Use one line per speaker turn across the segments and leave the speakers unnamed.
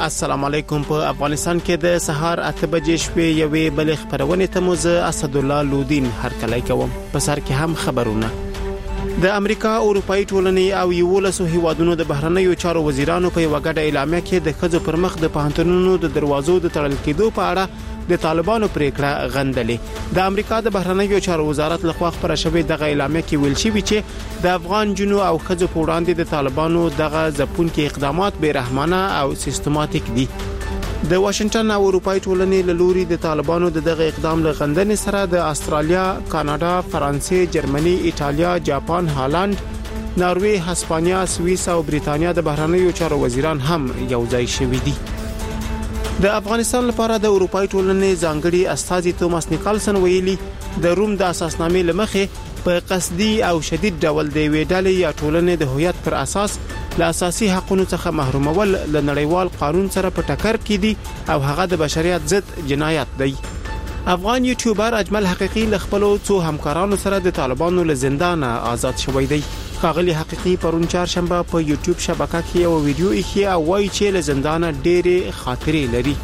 السلام علیکم. په افغانستان کې د سهار 8 بجې شپې یوې بلې خبرونه ته مو زه اسد الله لودین هرکلی کوم. په سر کې هم خبرونه. د امریکا اروپאי ټولنې او 11 هیوادونو د بهرنیو چارو وزیرانو په یو غټه اعلامیه کې د خځو پر مخ د پوهنتونونو د دروازو د تړل کېدو په اړه د طالبانو پریکړه غندلې. د امریکا د بهرنیو چارو وزارت لخوا خبره شوې دغه اعلامیه کې ویل شوی چې د افغان جنو او خځو په وړاندې د طالبانو دغه ځپونکي اقدامات بیرحمانه او سیستماتیک دي. د واشنگټن او اروپאי ټولنې له لوري د طالبانو دغه اقدام له غندنې سره د استرالیا، کاناډا، فرانسې، جرمني، ایټالیا، جاپان، هالند، ناروې، هسپانیا، سویس او بریتانیا د بهرنیو چارو وزیران هم یو ځای شوي دي. د افغانستان لپاره د اروپאי ټولنې ځانګړي استازي توماس نیکلسن ویلي د روم د اساسنامې لمخې په قصدي او شدید ډول د ویډالې یا ټولنې د هویت پر اساس له اساسي حقوقو څخه محرومول له نړیوال قانون سره په ټکر کې دي او هغه د بشریت ضد جنایت دی. افغان یوټیوبر اجمل حقیقي له خپل څو همکارانو سره د طالبانو له زندان آزاد شوی دی. خاغلی حقیقي پرون چهارشنبه په یوټیوب شبکه کې یو ویډیو یې او وایي چې له زندان ډېرې خاطرې لري.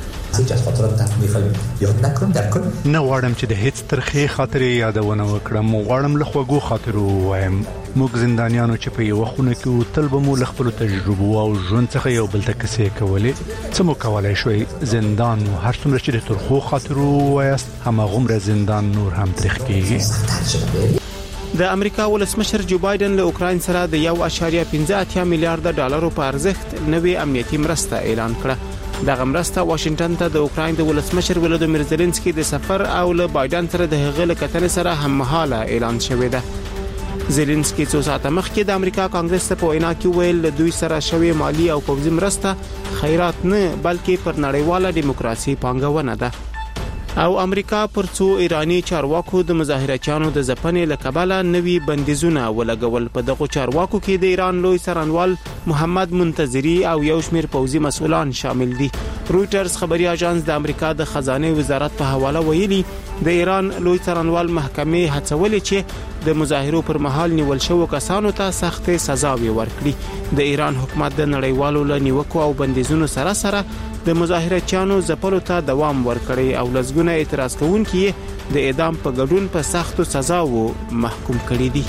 نه غواړم چې د هیڅ ترخې خاطرې یادونه وکړم، غواړم له خوږو خاطرو وایم. موږ زندانیانو چې په یو خونه کې تل به مو له خپل تجربو او ژوند څخه یو بل ته کیسې کولې. څه مو کولای شوي؟ زندان هر څومره چې د ترخو خاطرو وایست هماغومره زندان نور هم تریخ کیږي.
د امریکا ولسمشر جو بایدن له اوکراین سره د 1.15 میلیارډ ډالرو په ارزښت نوې امنیتي مرسته اعلان کړه. دغه مرسته واشنگټن ته د اوکراین د ولسمشر ولودیمیر زيلنسکي د سفر او له بایدن سره د هغه له کتنې سره هممهاله اعلان شوې ده. زيلنسکي څو ساعته مخکې د امریکا کانګرس ته په وینا کې ویل له دوی سره شوې مالی او پوځي مرسته خیرات نه بلکې پر نړیواله دیموکراسي پانګونه ده. او امریکا پر څو ایرانی چارواکو د مظاهرچیانو د ځپنې لکباله نوي بندیزونه ولګول. په دغه چارواکو کې د ایران لوی سرانوال محمد منتظری او یو شمیر پوځي مسؤلان شامل دي. رويټرز خبري اژانس د امریکا د خزانه وزارت په حواله ویلي د ایران لوی سرانوال محکمې هڅولې چې د مظاهرو پر مهال نیول شوو کسانو ته سخت سزاوي ورکړي. د ایران حکومت د نړیوالو لنیوکو او بندیزونو سره سره د مظاهرچیانو ځپلو ته دوام ورکړي او لزګونه اعتراض کوونکي د اعدام په ګډون په سختو سزاوو محکوم کړي دي.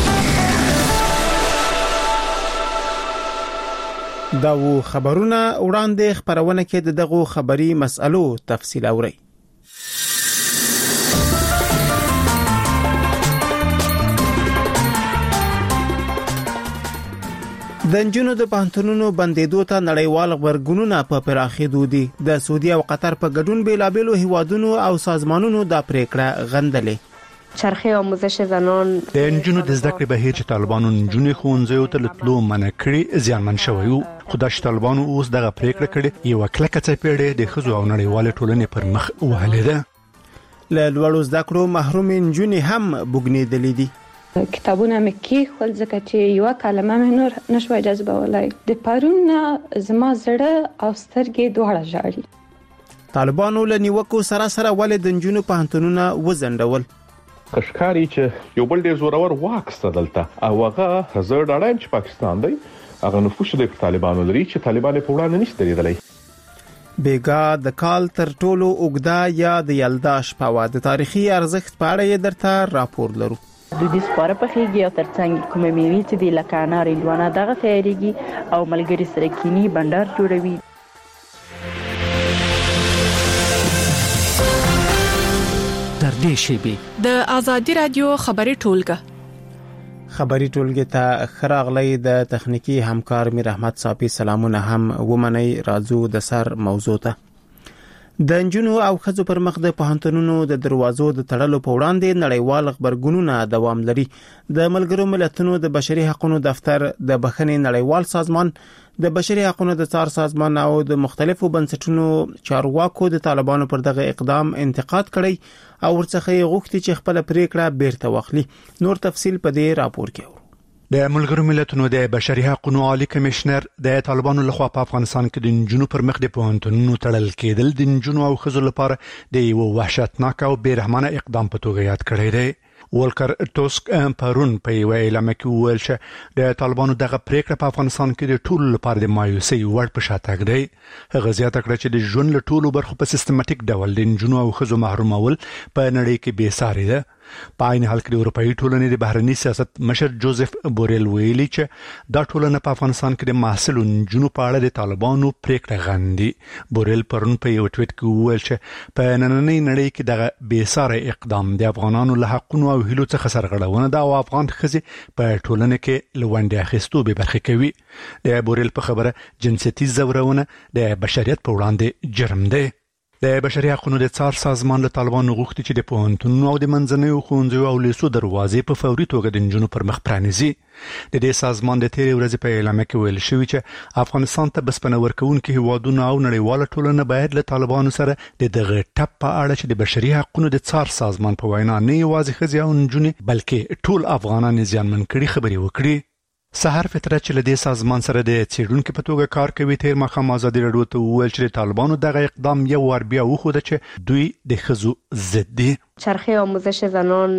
دا و خبرونه وړاندې خبرونه کې دغه خبري مسألو تفصیل اوري. د نجونو د پوهنتونونو بندیدو ته نړیوال غبرګونونه په پراخېدو دي. د سعودي او قطر په ګډون بیلابېلو هیوادونو او سازمانونو د پریکړه غندلې.
چرخه آموزش زنان
د نجونو د زده کړې بهیر چې طالبانو نجونې ښوونځیو ته تلو منع کړي زیانمن شوی وو، خو د طالبانو اوس دغه پریکړه کړې یو کلکه څپېړې د خزو او نړیوال ټولنې پر مخ وهلې ده.
له لوړو زده کړو محروم نجونې هم بوګنېدلې دي.
کتابونه مې کې خپل ځکه چې یو کلمه مې نور نشوي جذبولای. د پرون زما زړه او سترګې دواړه ژاړي.
طالبانو له نیوکو سره سره ولې د نجونو پوهنتونونه وزندول.
کشکاري چې یو بل ډیر زورور واک ستدلته او هغه زړه ډاډم چې پاکستان دی هغه نفوذ د طالبانو لري چې طالبان په وړاندې نشته لري.
بیګا د کال تر ټولو اوږده یا د یلداش په د تاریخي ارزښت په اړه درته راپور لرو.
د دې سپاره په خېږي او ترڅنګ کومه میوه چې د لکانه رندوانه دغه تیاریږي او ملګری سره کینی بندر جوړوي.
در دې شیبه
د ازادي رادیو خبري ټولګه
ته خراغلی د تخنیکی همکار میر احمد صافی سلامونه هم ومني. راځو د سر موضوع ته. د نجونو او خځو پر مخ د پوهنتونونو د دروازو د تړلو په وړاندې نړیوال خبرګونونه دوام لري. د ملګرو ملتونو د بشري حقوقو دفتر، د بخښنې نړیوال سازمان، د بشري حقوقو د څار سازمان او د مختلفو بنسټونو چارواکو د طالبانو پر دغه اقدام انتقاد کړی او ورڅخه غوښتي چې خپل پریکړه بیرته واخلي. نور تفصیل په دې راپور کې
د ملګرو ملتونو د بشري حقوقو عالی کمشنر د طالبانو لخوا په افغانستان کې د نجونو پر مخ د پوهنتونونو تړل کېدل د نجونو او ښځو لپاره د یو وحشتناک او بیرحمانه اقدام په توګه یاد کړی دی. ولکر توسک پرون په یو اعلان کې وویل چې د طالبانو دغه پریکړه په افغانستان کې د ټولو لپاره د مایوسۍ وړ په شاتګ دی. هغه زیاته کړه چې د ژوند له ټولو برخو په سیستماتیک ډول د نجونو او ښځو محرومول په نړۍ کې بې ساري ده. په عین حال کې د اروپאי ټولنې د بهرني سیاست مشر جوزف بوریل ویلي چې دا ټولنه په افغانستان کې د محصلو نجونو په اړه د طالبانو پریکړه غندي. بوریل پرون په یو ټویټ کې وویل چې په نننۍ نړۍ کې دغه بې ساري اقدام د افغانانو له حقونو او هیلو څخه سرغړونه ده او افغان ښځې په ټولنه کې لوندې اخیستو به برخه کوي. د بوریل په خبره جنسیتي ځورونه د بشریت په وړاندې جرم دی. د بشري حقوقو د څار سازمان له طالبانو غوښتي چې د پوهنتونونو او د منځنیو ښوونځیو او لیسو دروازې په فوري توګه د نجونو پر مخ پرانیزي. د دې سازمان د تیرې ورځې په اعلامیه کې ویل شوی چې افغانستان ته بسپنه ورکوونکي هیوادونه او نړیواله ټولنه باید له طالبانو سره د دغه ټپ په اړه چې د بشري حقوقو د څار سازمان په وینا نه یوازې ښځې او نجونې بلکې ټول افغانان زیانمن کړي خبرې وکړي. سحر فطرت چې له دې سازمان سره د څېړونکو په توګه کار کوي تیر مخام ازادي راډیو ته وویل چې طالبانو دغه اقدام یو ور بیا وښوده چې دوی د ښځو ضد دي.
چرخه آموزش زنان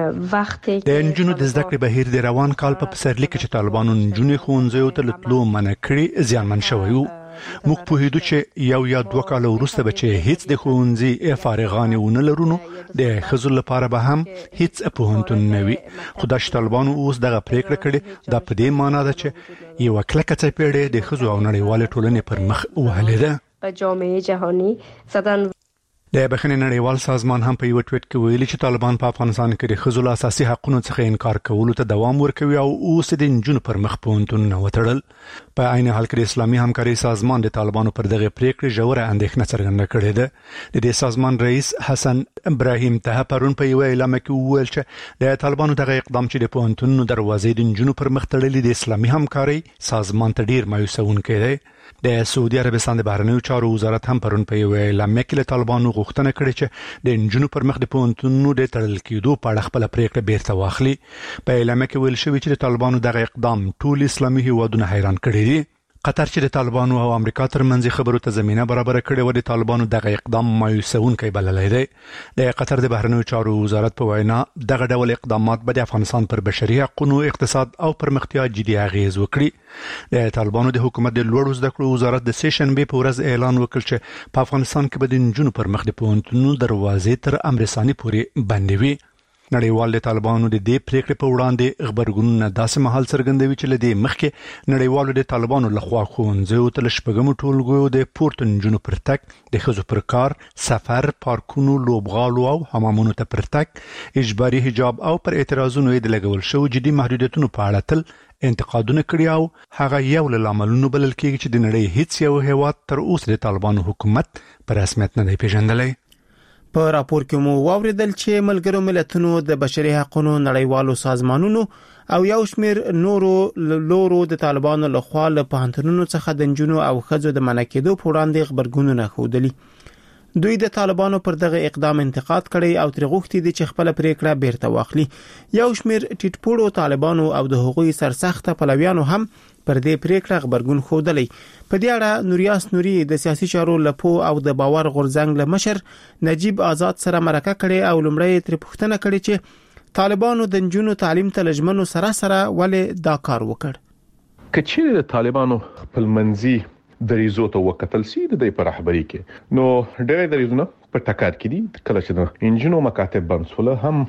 وقتی
د نجونو د زده کړې بهیر د روان کال په پسرلي کې چې طالبانو نجونې ښوونځیو ته تلو منع کړي زیانمن شوی وو. موږ پوهیدو چې یو یا دوه کال وروسته به چې هیڅ د ښوونځي فارغانې ونه لرو نو د ښځو لپاره به هم هیڅ پوهنتون نه وي. خو دا چې طالبانو اوس دغه پریکړه کړې دا په دې معنی ده چې یو کلکه څپېړه د ښځو او نړیوالې ټولنې پر مخ وهلې ده.
په جامعه جهانی زدن
د بخښنې نړیوال سازمان هم په یو ټویټ کې ویلي چې طالبان په افغانستان کې د ښځو له اساسي حقوقو څخه انکار کولو ته دوام ورکوي او اوس د نجونو پر مخ پوهنتونونه وتړل. په عین حال کې د اسلامي همکارۍ سازمان د طالبانو پر دغه پریکړې ژوره اندېښنه څرګنده کړې ده. د دې سازمان رئیس حسن ابراهیم ته پرون په یو اعلامیه کې وویل چې د طالبانو دغه اقدام چې د پوهنتونونو دروازې د نجونو پر مخ تړلې د اسلامي همکارۍ سازمان ته ډیر مایوسونکی دی. د سعودي عربستان د بهرنیو چارو وزارت هم پرون په یو اعلامیه کې له طالبانو غوښتنه کړې چې د نجونو پر مخ د پوهنتونونو د تړل کېدو په اړه خپل پریکړه بیرته واخلي. په اعلامیه کې ویل شوی چې د طالبانو دغه اقدام ټول اسلامي هیوادونه حیران کړي دي. قطر چې د طالبانو او امریکا ترمنځ خبرو ته زمينه برابر کړې و د طالبانو دغه اقدام مایوسونکی بللی دی. د قطر د بهرنیو چارو وزارت په وینا دغه ډول اقدامات به د افغانستان پر بشري حقوقو اقتصاد او پرمختیا جدي اغیز وکړي. د طالبانو د حکومت د لوړو زده کړو وزارت د سیشنبه په ورځ اعلان وکړ چې په افغانستان کې به د نجونو پر مخ د پوهنتونونو دروازې تر امر ثاني پورې بندې وي. نړیوال د طالبانو د دې پریکړې په وړاندې خبرګونونه داسې مهال څرګندوي چې لدې مخکې نړیوالو د طالبانو لخوا ښوونځیو ته له شپږمو ټولګیو د پورته نجونو پر تګ د ښځو پر کار سفر پارکونو لوبغالو او حمامونو ته پر تګ اجباري حجاب او پر اعتراضونو د لګول شو جدي محدودیتونو په اړه تل انتقادونه کړي او هغه یو له لاملونو بلل کېږي چې د نړۍ هیڅ یو هیواد تر اوسه د طالبانو حکومت په رسمیت نه دی پیژندلی.
په راپور کې مو واوریدل چې ملګرو ملتونو د بشري حقوقو نړیوالو سازمانونو او یو شمېر نورو لورو د طالبانو لخوا له پوهنتونونو څخه د نجونو او ښځو د منع کېدو په وړاندې خبرګونونه ښودلي. دوی د طالبانو پر دغه اقدام انتقاد کړي او تر غوښتي دي چې خپل پریکړه بیرته واخلي. یو شمېر ټیټپوړو طالبانو او د حقوقي سرسخته پلویانو هم پر دې پریکړه خبرګون ښودلی. په دې اړه نوریاس نوري د سیاسي چارو لپو او د باور غورځنګ له مشر نجیب آزاد سره مرکه کړي او لمړی تر پوښتنه کړي چې طالبانو د نجونو تعلیم ته لجمنو سره ولې دا کار وکړ.
کچې د طالبانو خپل منځي دریزو ته وکتل سي د دې پر رهبری کې نو ډېر دریزونه په ټکر کې دي. کله چې د انجینو مکاتب بنسوله هم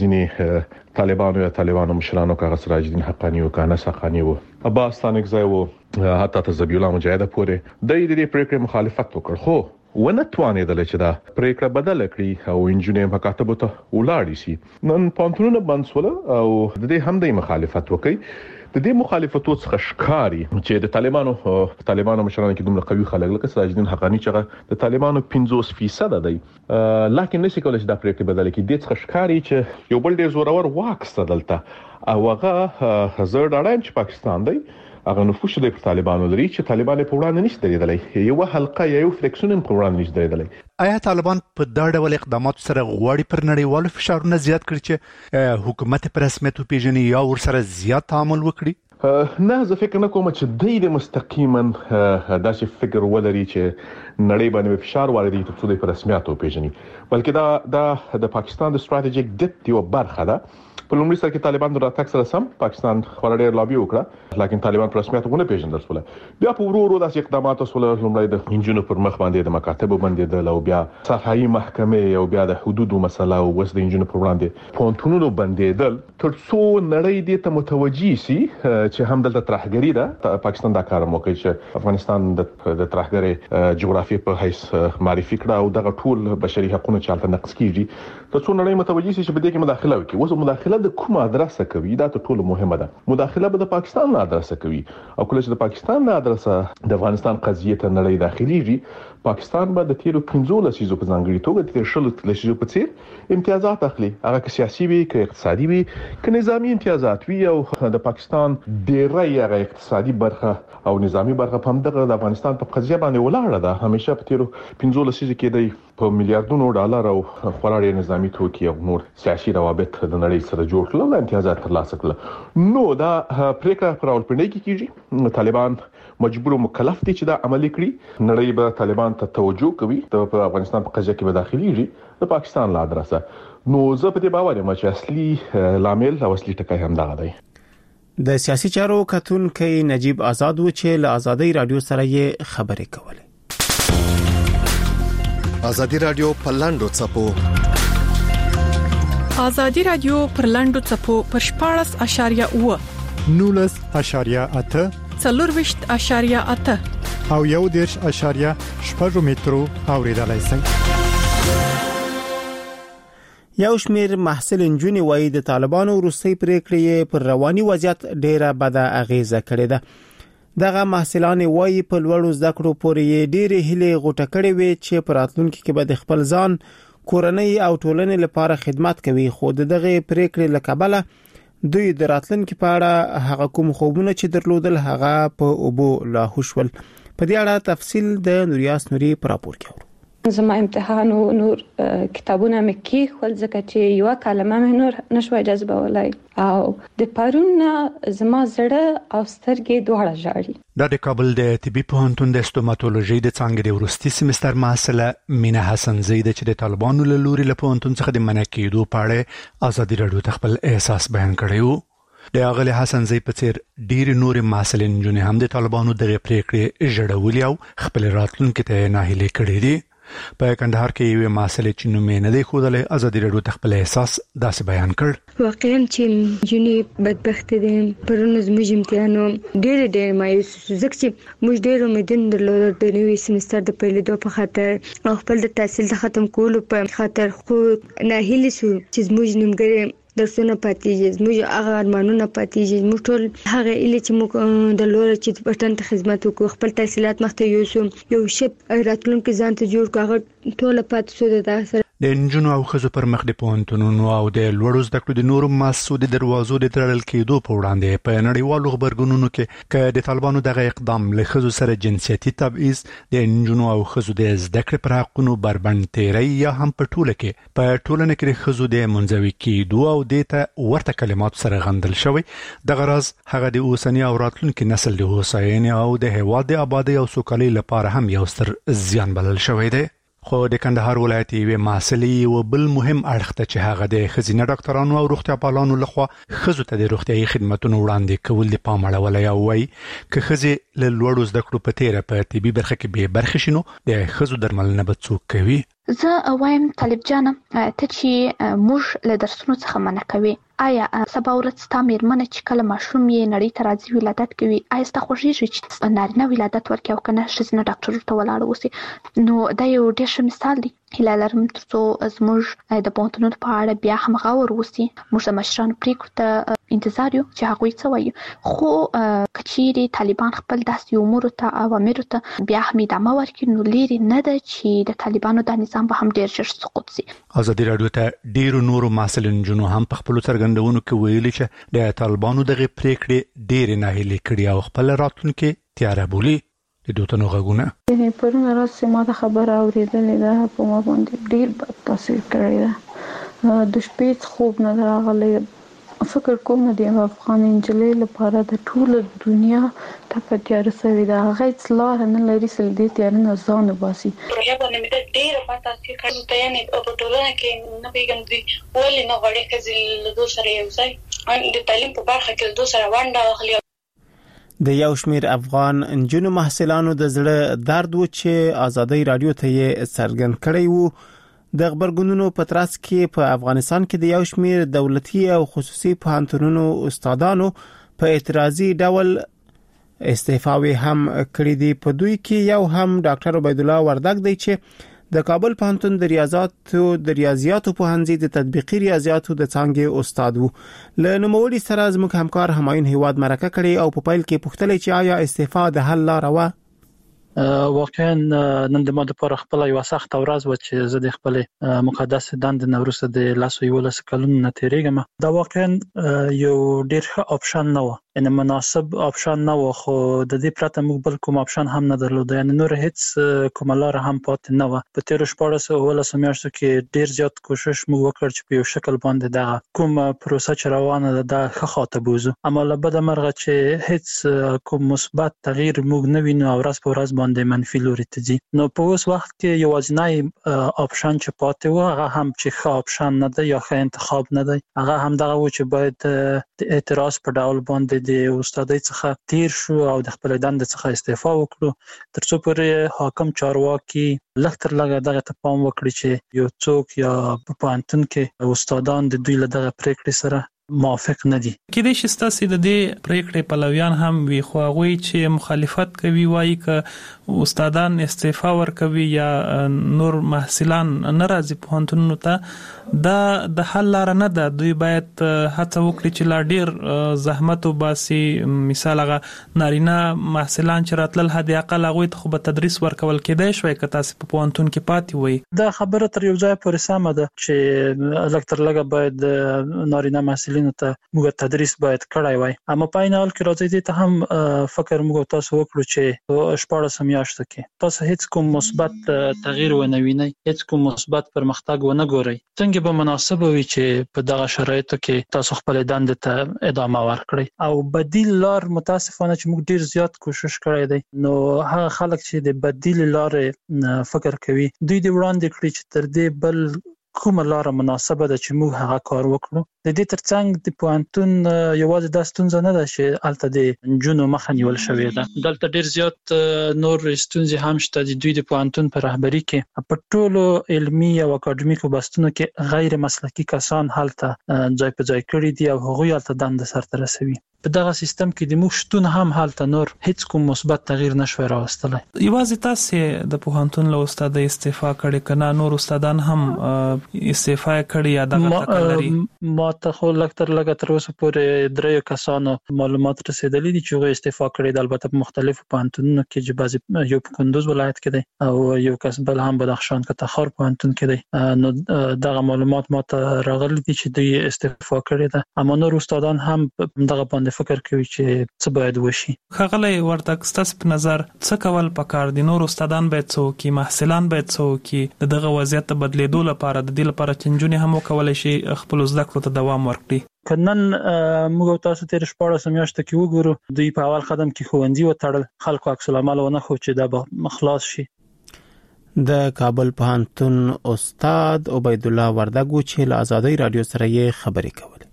ځینې طالبانو مشرانو کاغذ سراج الدین حقانی او کانس حقانی او عباس ثانګزای او حتی تزبی الله مجاهد پورې د دې پریکړې مخالفت وکړ خو ونه توانېدل چې دا پریکړه بدل کړي او انجینر مکاتب ته ولاړ شي. نن پانتونونه بنسوله او د دې هم د مخالفت وکړي. د دې مخالفتو څخه ښکاری چې د طالبانو مشرانو کې دومره قوي خلک لکه سراج الدین حقانی چې د طالبانو 50% دی لکه نشي کولای چې دا پریکړه بدل کړي. د څخه ښکاری چې یو بل ډیر زورور واک ستدلته او هغه زړه اړین چې پاکستان دی هغه نفوذ د طالبانو لري چې طالبان په وړاندې نشي درېدلی. یو حلقه یو فلیکسون په وړاندې نشي درېدلی.
آیا طالبان په دا ډول اقدامات سره غواړي پر نړیوالو فشارونه زیات کړي چې حکومت پر رسمیت پیژني یا ور سره زیات تعامل وکړي؟
نه زه فکر نه کوم چې د مستقیما داسې فکر ولري چې نړۍ باندې فشار واردوي تر څو د رسمیاتو پیژني، بلکې دا د پاکستان د ستراتیژیک ډیپت یو برخه ده. په لومړي سر کې طالبان د راتګ سره سم پاکستان خورا ډېر لابي وکړه، لیکن طالبان په رسمیت ونه پیژندل شول. بیا په ورو داسې اقدامات وسول، لومړی د انجینو پر مخ باندې د مکاتب باندې د بیا صحایي محکمې او بیا د حدودو مسله او وس د انجینو پر وړاندې پونتونونو بندیدل تر څو نړۍ دې ته متوجي سي چې هم دلته ترهګری ده. پاکستان دا کار موکي چې افغانستان د ترهګری جغرافي په حیث معرفي کړه او دغه ټول بشري حقوقو چالت نقض کیږي، تر څو نړۍ متوجي سي چې بده کې مداخله وکړي. وسه مداخله د کومه ادرسه کوي دا ټول مهمه ده. مداخله به د پاکستان نه ادرسه کوي او کله چې د پاکستان نه ادرسه د افغانستان قضیه ته نړۍ داخليږي، پاکستان به د تیرو 15 لسیزو په ځانګړي توګه د 16 لسیزو په څیر امتیازات اخلي، هغه که سیاسي وي که اقتصادي وي که نظامی امتیازات وي. او د پاکستان ډیری هغه اقتصادي برخه او نظامی برخه په همدغه د افغانستان په قضیه باندې ولاړه ده. همیشه په تیرو 15 لسیزو کې د په میلیارډونو ډالر او خورا ډیر نظامی توکي او نور سیاسي روابط د نړۍ سره جوړ کړل، امتیازات ترلاسه کړل. نو دا پریکړه پر اولپنۍ کې کیږي، طالبان مجبور او مکلف دي چې دا عملي کړي. نړۍ به طالبان ته توجه کوي، د افغانستان په قضیه کې به داخليږي د پاکستان لا ادرسه. نو زه په دې باور یم چې اصلي لامل او اصلي ټکی هم دغه دی.
د سیاسي چارو کتونکي نجیب آزاد و چې له آزادۍ رادیو سره یې خبرې کولې.
آزادی رادیو په لاندو چپو
آزادی رادیو پر لاندو چپو پر 14.8
19.8
4.8
او 1.8 مترو اوریدلای شئ.
یو شمیر محصل انجونی وایي د طالبانو روسي پریکړې پر رواني وضعیت ډیره بده اغیزه کړې ده. دغه محصلان وایي په لوړو زده کړو پورې ډېرې هیلې غوټه کړې وي چې په راتلونکي کې به د خپل ځان، کورنۍ او ټولنې لپاره خدمت کوي، خو دغه پریکړې لکبله دوی د راتلونکي په اړه هغه کوم خوبونه چې درلودل هغه په اوبو لاهو شول. په دې اړه تفصیل د نوریاس نوري پر راپور کې اورو.
زما امتحان او نور کتابونه مې کې خپل ځکه چې یو کلمه مې نور نشوي جذبولای او د پرون زما زړه او سترګې دواړه ژاړي.
د کابل د طبي پوهنتون د استوماتولوژي د څانګې د ورستي سمستر محصله مینا حسن زید چې د طالبانو له لوري له پوهنتون څخه د منع کېدو په اړه آزادي رادیو ته خپل احساس بیان کړی وو. د اغلی حسن زید په څیر ډیر نور محصلین جنې هم د طالبانو دغه پریکړې جوړولې او خپل راتلونکي ته ناهیلي کړې دي. په کندهار کې یو محصل چې نوم یې نه دی ښودلی آزادي رادیو ته خپل احساس داسې بیان کړ.
واقعا چې جنې بدبخت دي پرون زموږ امتحانو ډېر مایوس ځکه چې موږ ډېر امیدونه درلودل د نوي سمستر د پیلېدو په خاطر او خپل د تحصیل د ختم کولو په خاطر، خو ناهیلي شو چې زموږ نیمګړی درسونه پاتېږي، زموږ هغه ارمانونه پاتېږي، موږ ټول هغه ایله چې موږ د لور چې وطن ته خدمت وکړو، خپل تحصیلات مخته یوسو، یو شپ راتلونکي ځان ته جوړ کړو، هغه ټول پاتې شو. د سره
د انجونو او خزو پر مخ د پوهنتونونو او د لوړو زده کړو د نورو مؤسسو د دروازو د تړل کېدو په وړاندې په نړیوالو خبرګونونو کې که د طالبانو دغه اقدام له خزو سره جنسیتي تبعیض، د انجونو او خزو د زده کړې پر حقونو بربند تیری یا هم په ټوله کې په ټولنه کې د خزو د منځوي کېدو او د ته ورته کلمات سره غندل شوی، دغه راز هغه د اوسنی او راتلونکي نسل د هوساینې او د هیواد د آبادی او سوکالۍ لپاره هم یو ستر زیان بلل شوی دی. خو د کندهار ولایت یو محصلې او بل مهم اړخ ته چې هغه د خزینه ډاکټرانو او روغتیا پالانو لخوا خزو ته د روغتیايي خدماتو وړاندې کول د پام اړولای او وای که خزي له لوړو زده کړو په تیره په طبي برخه کې به برخه شینو د خزو درملنه به څوک کوي.
زه وایم طالب جانم ته چې موږ له درسونو څخه منع کوي، آیا سبا ورځ ستا میرمنه چې کله ماشوم یې نړۍ ته راځي ولادت کوي، آیا ستا خوښیږي چې نارینه ولادت ورکړي او کنه ښځینه ډاکټر ته ولاړ اوسي؟ نو دا یو ډېر ښه مثال دی. هیله لرم ترڅو زموږ د پوهنتونونو په اړه بیا هم غور وسي، موږ د مشرانو پریکړو ته انتظار یو چې هغوی څه وایي. خو که چیرې طالبان خپل داسې امورو ته اوامرو ته بیا هم ادامه ورکړي، نو لرې نه ده چې د طالبانو دا نظام به هم ډېر ژر سقوط سي.
آزادي رادیو ته ډېرو نورو محصلین جنو هم په خپلو څرګندونو کې ویلي چې د طالبانو دغه پریکړې ډېرې ناهیلې کړي او خپل راتلونکي تیاره بولي. د دوتنو غږونه
پرون راځي ما د خبره اورېدلې ده، په ما باندې ډېر بد تاثیر کړی ده. د شپې خوب نه راغلی فکر کوم د افغان انجلۍ لپاره د ټول دنیا ته په تیار سوي دا غیڅ لار نه لري سل دې تیار نه ځان باسي
پروژه باندې مې ډېر پاتې چې کله ته یې په ټولنه کې نه پیګم دي ولې نه غوړې کزل له دوه سره یو ځای د تعلیم په برخه کې دوه سره ونده اخلي.
د یو شمیر افغان انجونو محصلانو د زړه درد و چې آزادۍ رادیو ته یې څرګند کړی وو. د خبرګونونو په ترڅ کې په افغانستان کې د یو شمیر دولتي او خصوصي پوهنتونونو استادانو په اعتراضي ډول استعفاوي هم کړې دي. په دوی کې یو هم ډاکټر عبید الله وردګ دی چې د کابل پوهنتون د ریاضیاتو پوهنځي د تطبیقي ریاضیاتو د څانګې استاد وو. له نوموړي سره زموږ همکار همایون هیواد مرکه کړي او په پیل کې پوښتنه چې آیا استعفا د حل لاره و؟
واقعا نن د ماده پر خپل یو سخت ورځ و چې زه د خپل مقدس دند نوروسه د لاسو یو لس کلونو نه تیریږم. دا واقعا یو ډیر ښه اپشن نه و، ان مناسب اپشن نه و، خو د دې پرته موږ بل کوم اپشن هم نه درلود، یعنی نور هیڅ کوم لار هم پاتې نه و. په تیر 14 میاشتو کې ډیر زیات کوشش موږ وکړ چې په یو شکل باندې دا کوم پروسه چې روانه ده د ښه خاطه بوزو، اما له بده مرغه چې هیڅ کوم مثبت تغییر موږ نه وینو او ورځ په ورځ باندې منفي لوري ته ځي. نو په اوس وخت کې یوازینی اپشن چې پاتې و هغه هم چې ښه اپشن نه دی یا ښه انتخاب نه دی، هغه هم دغه و چې باید د اعتراض په ډول باندې د استادۍ څخه تیر شو او د خپل دند څخه استعفا وکړو، ترڅو پورې حاکم چارواکي لږ تر لږه دغه ته پام وکړي چې یو څوک یا په پوهنتون کې استادان د دوی له دغه پریکړې سره موافق نه دي.
کله چې ستاسو د دې پریکړې پلویان هم وي خو هغه چې مخالفت کوي وایي ک استادان استعفا ورکوي یا نور محصلان ناراضي پوهنتونونو ته دا د حل لار نه ده. دوی باید هڅه وکړي چې لا ډیر زحمت وباسي. مثال هغه نارینه محصلان چې راتلل هدي اقل هغه ته خو به تدریس ورکول کېدای شوی که تاسو په پوهنتون کې پاتې وي.
دا خبره تر یو ځای پورې سمه ده چې لکتر لګه باید نارینه محصلین ته موږ تدریس باید کړای وای، اما په عین حال کې راځي دې ته هم فکر موږ تاسو وکړو چې 14 میاشتو کې تاسو هیڅ کوم مثبت تغییر ونه وینئ، هیڅ کوم مثبت پرمختګ ونه ګورئ، څنګه به مناسب وي چې په دغه شرایطو کې تاسو خپل دند ته ادامه ورکړئ. او بدیل لار متاسفانه چې موږ ډیر زیات کوشش کړی دی، نو هغه خلک چې د بدیل لارې فکر کوي دوی د وړاندې کړی چې تر دې بل کومه لار مناسبه ده چې موږ هغه کار وکړو. د دې ترڅنګ د پوهنتون یوازې د ستونزه نه ده چې الته د جنونو مخه نیول شوې ده، دلته ډیر زیات نور ستونزې هم شته. د دوی د پوهنتون په رهبری کې په ټولو علمي او اکاډمیکو بستونو کې غیر مسلکي کسان هلته ځای په ځای کړي دي او هغوی هلته دنده سرته رسوي. په دغه سیستم کې د موږ شتون هم هلته نور هیڅ کوم مثبت تغییر نشوي راوستلی.
یوازې تاسو د پوهنتون له استاد استعفا کړي کنه نور استادان هم استعفا کړي یا دغه تکلري؟
ما ته خو لکتر لګه تر اوسه پورې درې کسانو معلومات رسیدلي دي چې هغه استعفا کړي د البته په مختلفو پوهنتونونو کې چې بعضي یو په کندوز ولایت کې دی او یو کس بل هم بدخشان کې تخار پوهنتون کې دی. نو دغه معلومات ما ته راغلي دي چې دوی استعفا کړي ده، اما نور استادان هم دغه باندې فکر کوي چې څه باید وشي.
خغلی ورته ستاسو په نظر څه کول پکار دي؟ نور استادان باید څه وکړي، محصلان باید څه وکړي دغه وضعیت بدلیدو لپاره، د دې لپاره چې نجونې هم وکولای شي خپل زده کړو ته دوام ورکړي؟
کنن موږ تاسو تیر 14 میاشتو کې وګورو دوی په اول قدم کې ښوونځي وتړل، خلکو عکس العمل ونه خو چې دا به خلاص شي.
د کابل پوهنتون استاد عبید الله وردګ چې له آزادۍ رادیو سره یې خبرې کولې.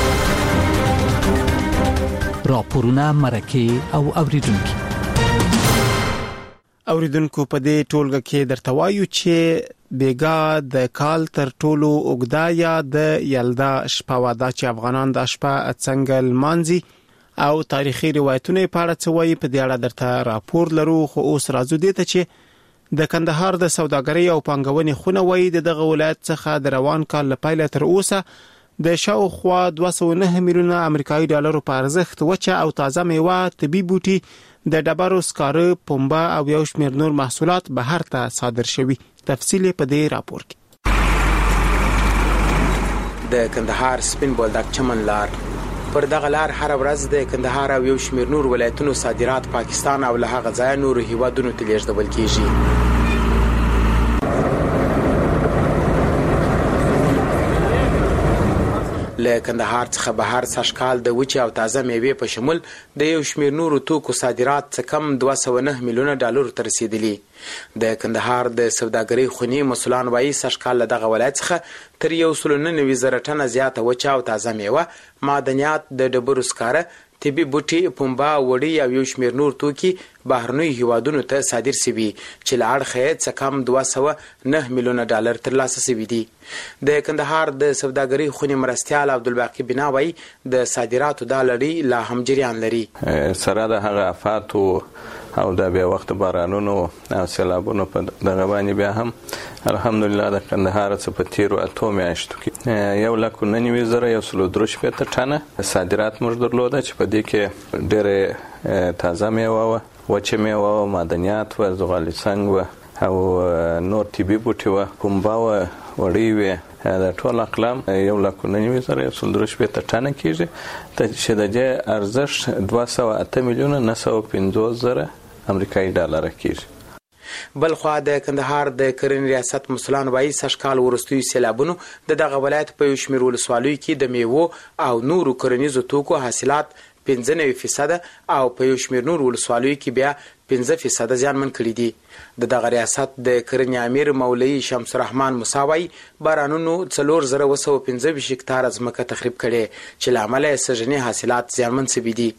راپورونه مرکه او اوریدونکو
په دې ټولګه کې درته وایو چې بیګا د کال تر ټولو اوږده یا د یلدا شپه واده چې افغانان د شپه څنګه لمانځي او تاریخي روایتونه په اړه څه وایي په دې اړه درته راپور لرو. خو اوس راځو دې ته چې د کندهار د سوداګرۍ او پانګونې خونه وایي دغه ولایت څخه د روان کال لپاره تر اوسه د شاوخوا 209 میلیونه امریکایي ډالرو په ارزښت وچه او تازه میوه، طبي بوټي، د ډبرو سکاره، پنبه او یو شمېر نور محصولات بهر ته صادر شوي. تفصیل په دې راپور کې.
د کندهار سپین بولدک چمن لار پر دغه لار هر ورځ د کندهار او یو شمېر نور ولایتونو صادرات پاکستان او له هغه ځای نور هیوادونو ته لیږدول کیږي. له کندهار څخه بهر سږکال د وچې او تازه میوې په شمول د یو شمېر نورو توکو صادرات څه کم 209 میلیونه ډالر ته رسیدلي. د کندهار د سوداګرۍ خونی مسولان وايي سږکال له دغه ولایت څخه تر 190,000 ټنه زیاته وچه او تازه میوه، معدنیات، د ډبرو سکاره، طبي بوټي، پنبه، وړۍ او یو شمېر نور توکي بهرنیو هیوادونو ته صادر شوي چې له اړخه یې څه کم 209 میلیونه ډالر ترلاسه شوي دي. د کندهار د سوداګرۍ خونې مرستیال عبدالباقي بنا وايي د صادراتو دا لړۍ لا هم جریان لري.
سره د هغه آفاتو او د بیا وخت بارانونو او سیلابونو په دغه باندې بیا هم الحمدلله د کندهار څخه په تیرو 8 میاشتو کې 1,99,103 ټنه صادرات موږ درلوده چې په دې کې ډېرې تازه میوه، وچه میوه، معدنیات و، زغال سنگ و او نور طبي بوټي و، پنبه و، وړۍ وې، د ټول اقلام 1,99,103 ټنه کېږي چې د دې ارزښت 208,950,000 امریکایي ډالر کېږي.
بلخوا د کندهار د کرنې ریاست مسولان وايي سږکال وروستیو سیلابونو د دغه ولایت په یو شمېر ولسوالیو کې د میوو او نورو کرنیزو توکو حاصلات 95% او په یو شمېر نور ولسوالیو کې بیا 15% زیانمن کړي دي. د دغه ریاست د کرنې امیر مولوي شمس الرحمن موسی وايي بارانونو 4,215 هکتاره ځمکه تخریب کړي چې له امله یې سږني حاصلات زیانمن شوي دي.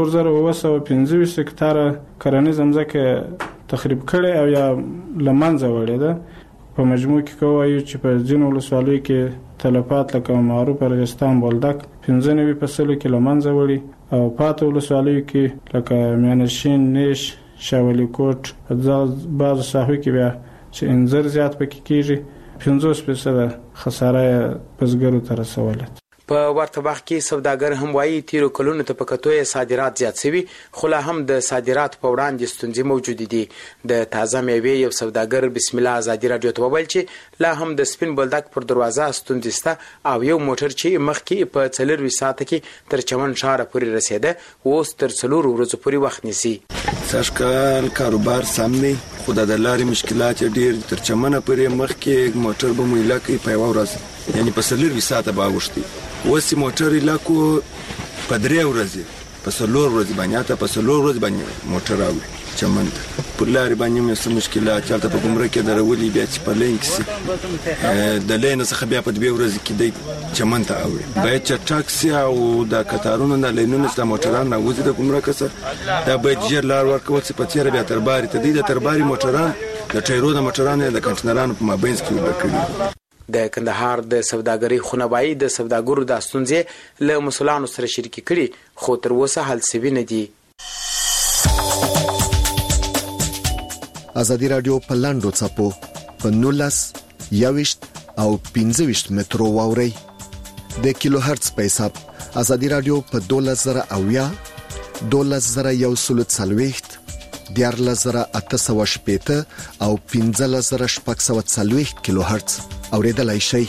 4,215 هکتاره کرنیزه ځمکه تخریب کړي او یا له منځه وړې ده. په مجموع کې کوي چې په ځینو ولسوالیو کې تلفات لکه معروف ارغستان، بولدک 95 فاصله کې له منځه وړي او پاتې ولسوالیو کې لکه میانشین، نیش، شاولی کوټ په بعضو ساحو کې بیا چې انځر زیات پکې کېږي 50% خساره بزګرو ته رسوله.
په ورته وخت کې سوداګر هم وايي تیرو کلونو ته په کتو یې صادرات زیات شوي خو لا هم د صادرات په وړاندې ستونزې موجودې دي. د تازه میوې یو سوداګر بسم الله ازادي راډیو ته وویل چې لا هم د سپین بولدک پر دروازه ستونزې شته او یو موټر چې مخکې په 4 ساعته کې تر چمن ښاره پورې رسېده اوس تر 4 ورځو پورې وخت نیسي.
سږکال کاروبار سم دی خو د لارې مشکلات ډېر تر چمنه پورې مخکې موټر به مو علاقې په یوه ورځ یعنی په 4 ساعته به اوښتي اوس موټر علاقو په 3 ورځې په 4 ورځې باندې اته په 4 ورځې باندې موټر راوړي چمن ته په لارې باندې مې څه مشکلات چالت په ګمرک کې درولې بیا چې په لین کې د لین څخه بیا په 2 ورځې کې د چمن ته اوړي باید چې ټاکسي او د کتارونو نه لینونو څخه موټران راوځي د ګمرک څخه دا به جیر لار ورکول چې په تیر بیا ترباري ته د ترباري موټران د ټایرو د موټرانو د کنټینرانو په مابین کې وکړي.
د کندهار د سوداګرۍ خونه وايي د سوداګرو د ستونزې له مسولانو سره شریکې کړي خو تر اوسه حل شوي نه دي.
ازادي رادیو په لاندو څپو په 19 21 او 15 مترو واوري د کیلو هرتز په حساب ازادي رادیو په 12000 12140 14880 او 15640 کیلو هرتز اوریدلای شي.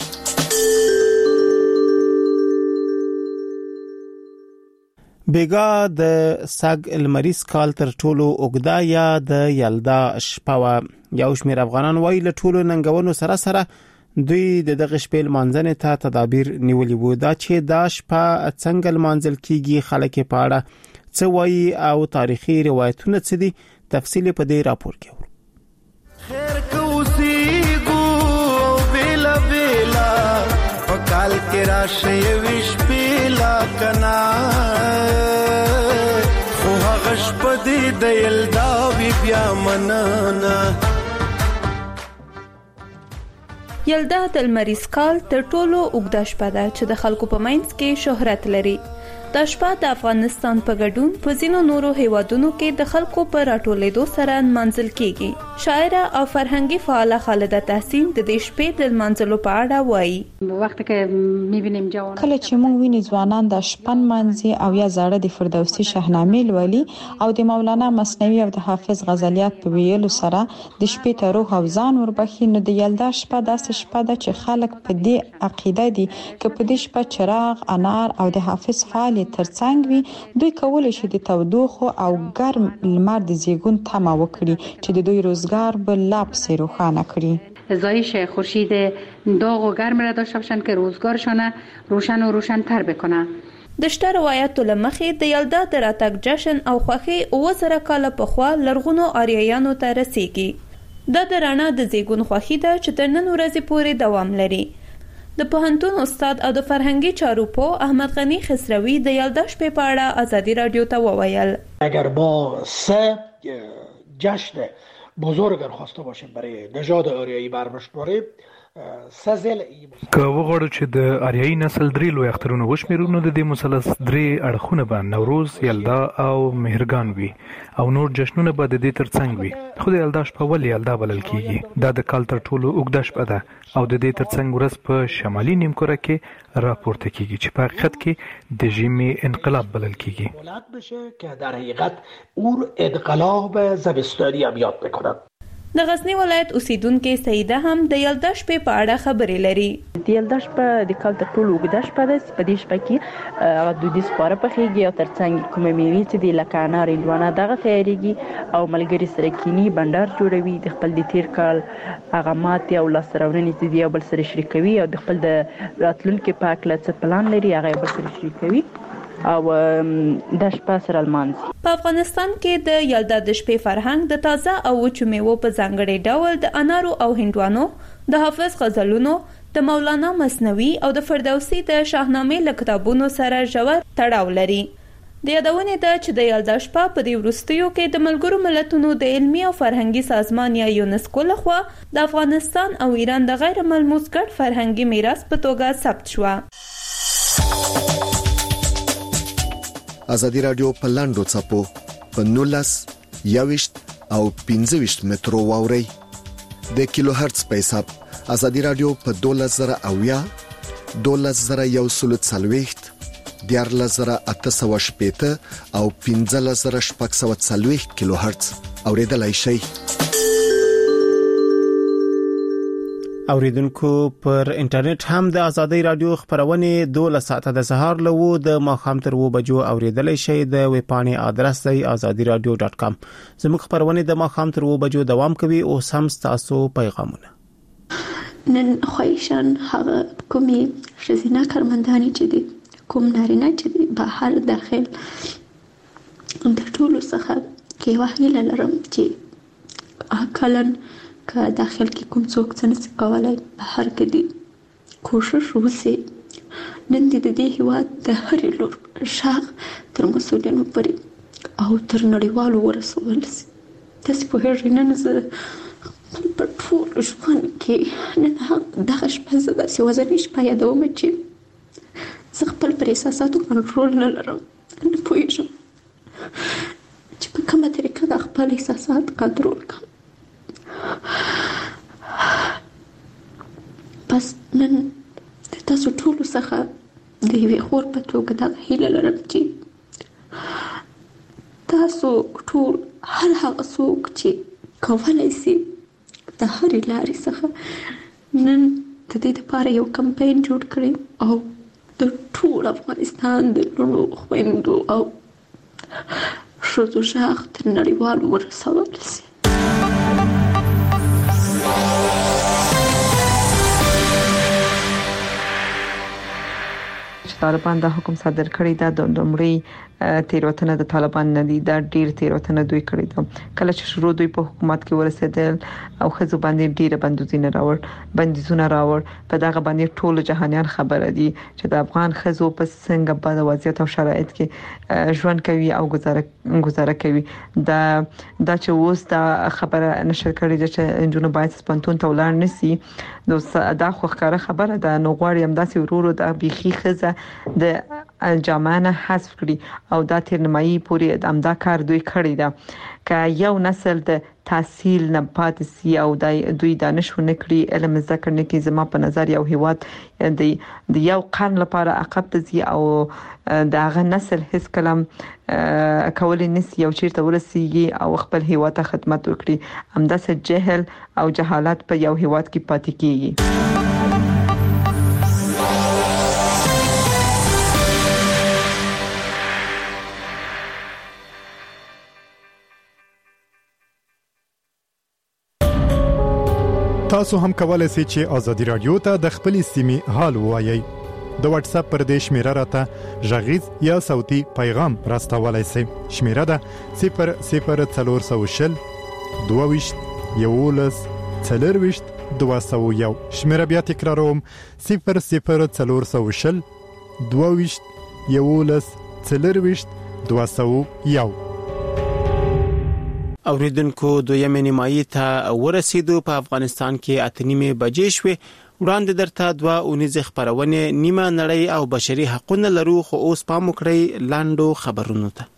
بیګا د ساګ المریس کال تر ټولو اوګدا یا د یلدا شپه یو شمېر افغانان وایي له ټولو ننګونو سره سره دوی د دغه شپې مانځنې ته تدابیر نیولي وو. دا چې دا شپه څنګه مانځل کیږي خلک په اړه څه وایي او تاریخي روایتونه څه دي تفصیل په دې راپور کې
خیر کوسی ګو بلا بلا پکال کې راشه وش پیلا کنا خو هغه شپه دې د یلدا وی بیا منانا.
یلدا د المریس کال تر ټولو اوږده شپه ده چې د خلکو په منځ کې شهرت لري. دا شپه د افغانستان په ګډون په ځینو نورو هیوادونو کې د خلکو پر راټولېدو سره منځل کیږي. شاعره او فرهنګي فعاله خالده تحسین د دې شپې د منځلو په اړه وایي.
وخت کې میبینیم ځوانان کله چې موږ ویني ځوانان د شپن منځي او یا زړه د فردوسی شاهنامه لولي او د مولانا مثنوي او د حافظ غزلیات په ویلو سره د شپې ته روح او ځان وربخي. نو د یلدا شپه داسې شپه ده چې خلک په دې عقیده دي چې په دې شپه چراغ، انار او د حافظ فعال ترڅنګ وي دوی کولای شي د تودوخو او ګرم لمر د زیږون تمه وکړي چې د دوی روزګار به لا پسې روښانه کړي.
زایش خورشید داغ و گرم را داشته باشند که روزگارشان روشن و روشن‌تر بکنه.
د شته روایتو لمخې د یلدا د راتګ جشن او خوښي 2000 کاله پخوا لرغونو آریایانو ته رسیږي. دا د رڼا د زیږون خوښي ده چې تر نن ورځې پورې دوام لري. د پوهنتون استاد او د فرهنګي چارو پوه احمد غنی خسروی د یلدا شپې په اړه ازادي رادیو ته وویل:
اگر با سه جشن بزرگ خواسته باشیم برای نژاد آریایی برمشماریم
که وغواړو چې د آریایي نسل درې لوی اخترونه وشمېرو نو د دې مثلث درې اړخونه به نوروز، یلدا او مهرګان وي او نور جشنونه به د دې ترڅنګ وي. خو د یلدا شپه ولې یلدا بلل کیږي؟ دا د کال تر ټولو اوږده شپه ده او د دې ترڅنګ ورځ په شمالي نیمکره کې راپورته کیږي چې په حقیقت کې د ژمي انقلاب بلل کیږي.
که در حقیقت اور انقلاب زمستانی هم یاد بکنن.
د غزنی ولایت اوسیدونکو سیده هم د یلدا شپې په اړه خبرې لري.
د یلدا شپه د کال تر ټولو اوږده شپه ده. په دې شپه کې دودیز خواړه پخېږي او ترڅنګ کومې میوې چې دي لکه انار، هندوانه دغه تیاریږي او ملګري سره کینی بندر جوړوي. د خپل د تیر کال هغه ماتې او لاسته راوړنې چې دي بل سره شریکوي او د خپل د راتلونکي په اړه څه پلان لري هغه بل سره شریکوي او د شپه سره لمانځي.
په افغانستان کې د یلدا د شپې فرهنګ د تازه او وچو میوو په ځانګړي ډول د انارو او هندوانو، د حافظ غزلونو، د مولانا مثنوي او د فردوسي د شاهنامې له کتابونو سره ژور تړاو لري. د یادونې ده چې د یلدا شپه په دې وروستیو کې د ملګرو ملتونو د علمي او فرهنګي سازمان یا یونسکو لخوا د افغانستان او ایران د غیر ملموس ګډ فرهنګي میراث په توګه ثبت شوه.
ازادي رادیو په لاندو چپو په 19 21 او 25 مترو واوري د کیلو هرتز په حساب ازادي رادیو په 12000 12140 14880 او 15640 کیلو هرتز اوریدلای شئ.
اوریدونکو پر انټرنیټ هم د ازادي رادیو خبرونه 12 ساعته د سهار له و د ماخام تر و بجو اوریدلای شئ. د ویبپاڼې ادرس دی azadiradio.com. زموږ خبرونه د ماخام تر و بجو دوام کوي او سم تاسو پیغامونه.
نن خوښن هغه کومي شزینه کارمندانی چې دي کوم نارینه چې دي بهر داخل د ټولو څخه کې وحیل لرم چې اکلن که داخل کې کوم څوک څه نشي کولای بهر کې دي کوشش وکړي. نن د دې هیواد د هر لور شاغ تر مسؤلینو پورې او تر نړیوالو ورسول شي. تاسو په هر نن زه په ټول ژوند کې نه دغه شپه زه داسې وزنې شپه یادوم چې زه خپل پر احساساتو کنټرول نه لرم. نه پوهېږم چې په کومه طریقه د خپل احساسات کنټرول کړم. پس نن د تاسو ټولو څخه د یوې خور په توګه دا هیله لرم چې تاسو ټول هر هغه څوک چې کولی شي د هرې لارې څخه نن د دې لپاره یو کمپاین جوړ کړي او د ټول افغانستان د لوڼو خویندو او ښځو غږ تر نړیوالو ورسول شي.
طالبان دا حکم صادر کړی دا د لومړی تیروتنه د طالبان نه دي. دا ډیر تیروتنه دوی کړی ده. کله چې شروع دوی په حکومت کې ورسېدل او خزو باندې ډیره بندیزونه راوړ په دغه باندې ټول جهانيان خبره دي چې د افغان خزو په څنګه په وضعیت او شرایط کې ژوند کوي او گزاره کوي. دا چې اوس دا خبره نشر کړی چې جنونو باید سپنتون ته ولاړ نسی نو دا خو ښکاره خبره ده. نو غواړي هم داسې ورورو د بيخي خزه د جامانه حذف کړي او دا تر نیمایي پورې امدا کار دوی کړی ده. که یو نسل د تحصیل نه پاتې سي او دوی دانشونه کړی علم زده کړنه کې زما په نظر یو هیواد د یو قرن لپاره عقب ته زی او دا غ نسل هیڅ کلام کولای نسی یو چیرته ورسیږي او خپل هیواد ته خدمت وکړي. همداسې جهل او جهالت په یو هیواد کې پاتې کیږي.
تاسو هم کولای شئ چې آزادي رادیو ته د خپلې سیمې حال ووایئ. د واتس اپ پر دې شمیره راته غږیز یا صوتي پیغام راستولای شئ. شمیره ده 00420 22 11 40 201. شمیره بیا تکراروم 00420 22 11 40 201.
اوریدونکو دویمه نیمایي ته ورسېدو. په افغانستان کې 8:30 بجې شوې. وړاندې درته 2 اونیزه خبرونه نیمه نړۍ او بشري حقوقونه لرو، خو اوس پام وکړئ لاندو خبرونو ته.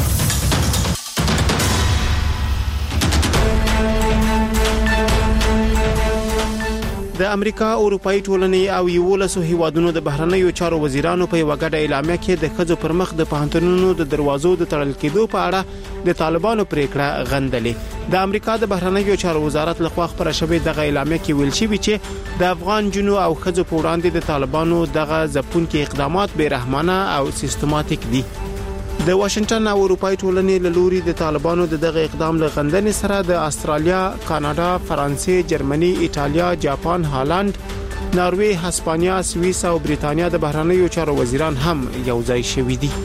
د امریکا، اروپאי ټولنې او 11 هیوادونو د بهرنیو چارو وزیرانو په وګړه اعلامیه کې د خځو پر مخ د پوهنتونونو د دروازو د تړل کېدو په اړه د طالبانو پریکړه غندلې. د امریکا د بهرنیو چارو وزارت لخوا خبره شوې دغه اعلامیه کې ویل شوی چې د افغان جنو او خځو په وړاندې د طالبانو دغه ځپونکي اقدامات بیرحمانه او سیستماتیک دي. د واشنگټن او اروپאי ټولنې له لوري د طالبانو دغه اقدام له غندنې سره د استرالیا، کاناډا، فرانسې، جرمني، ایټالیا، جاپان، هالند، ناروې، هسپانیا، سویس او بریتانیا د بهرنیو چارو وزیران هم یو ځای شوي دي.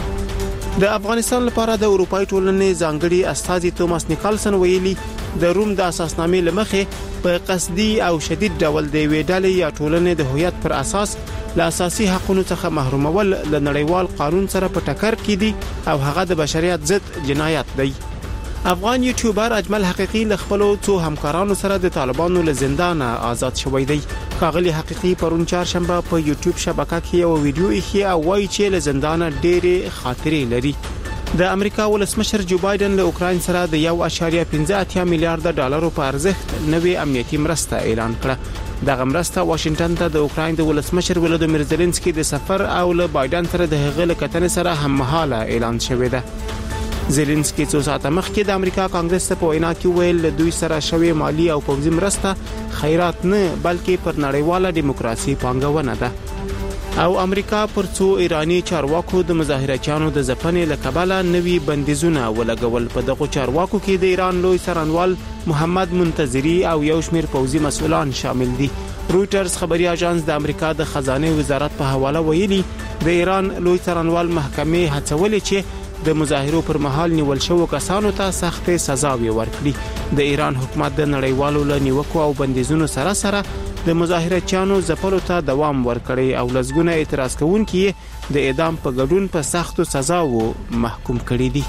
د افغانستان لپاره د اروپאי ټولنې ځانګړي استازي توماس نیکلسن ویلي د روم د اساسنامې لمخې په قصدي او شدید ډول د ویډالې یا ټولنې د هویت پر اساس له اساسي حقوقو څخه محرومول له نړیوال قانون سره په ټکر کې دي او هغه د بشریت ضد جنایت دی. افغان یوټیوبر اجمل حقیقي له خپل څو همکارانو سره د طالبانو له زندان آزاد شوی دی. کاغلی حقیقي پرون چهارشنبه په یوټیوب شبکه کې یو ویډیو یې او وایي چې له زندان ډېرې خاطرې لري. د امریکا ولسمشر جو بایدن له اوکراین سره د 1.58 میلیارډ ډالرو په ارزښت نوې امنیتي مرسته اعلان کړه. دغه مرسته واشنگټن ته د اوکراین د ولسمشر ولودیمیر زيلنسکي د سفر او له بایدن سره د هغه لکتنې سره هممهاله اعلان شوې ده. زيلنسکي څو ساعته مخکې د امریکا کانګرس په وینا کې ویل دوی سره شوی مالی او پوځي مرسته خیرات نه بلکې پر نړیواله دیموکراسي پانګونه ده. او امریکا پر څو ایرانی چارواکو د مظاهرچیانو د ځپنې لکباله نوي بندیزونه ولګول. په دغه چارواکو کې د ایران لوی سرانوال محمد منتظری او یو شمېر پوځي مسؤلان شامل دي. رويټرز خبري اژانس د امریکا د خزانه وزارت په حواله ویلي د ایران لوی سرانوال محکمې هڅولې چې د مظاهرو پر مهال نیول شوو کسانو ته سخت سزاوي ورکړي. د ایران حکومت د نړیوالو لنیوکو او بندیزونو سره سره د مظاهرچیانو ځپلو ته دوام ورکړي او لزګونه اعتراض کوونکي د اعدام په ګډون په سختو سزاوو محکوم کړي دي.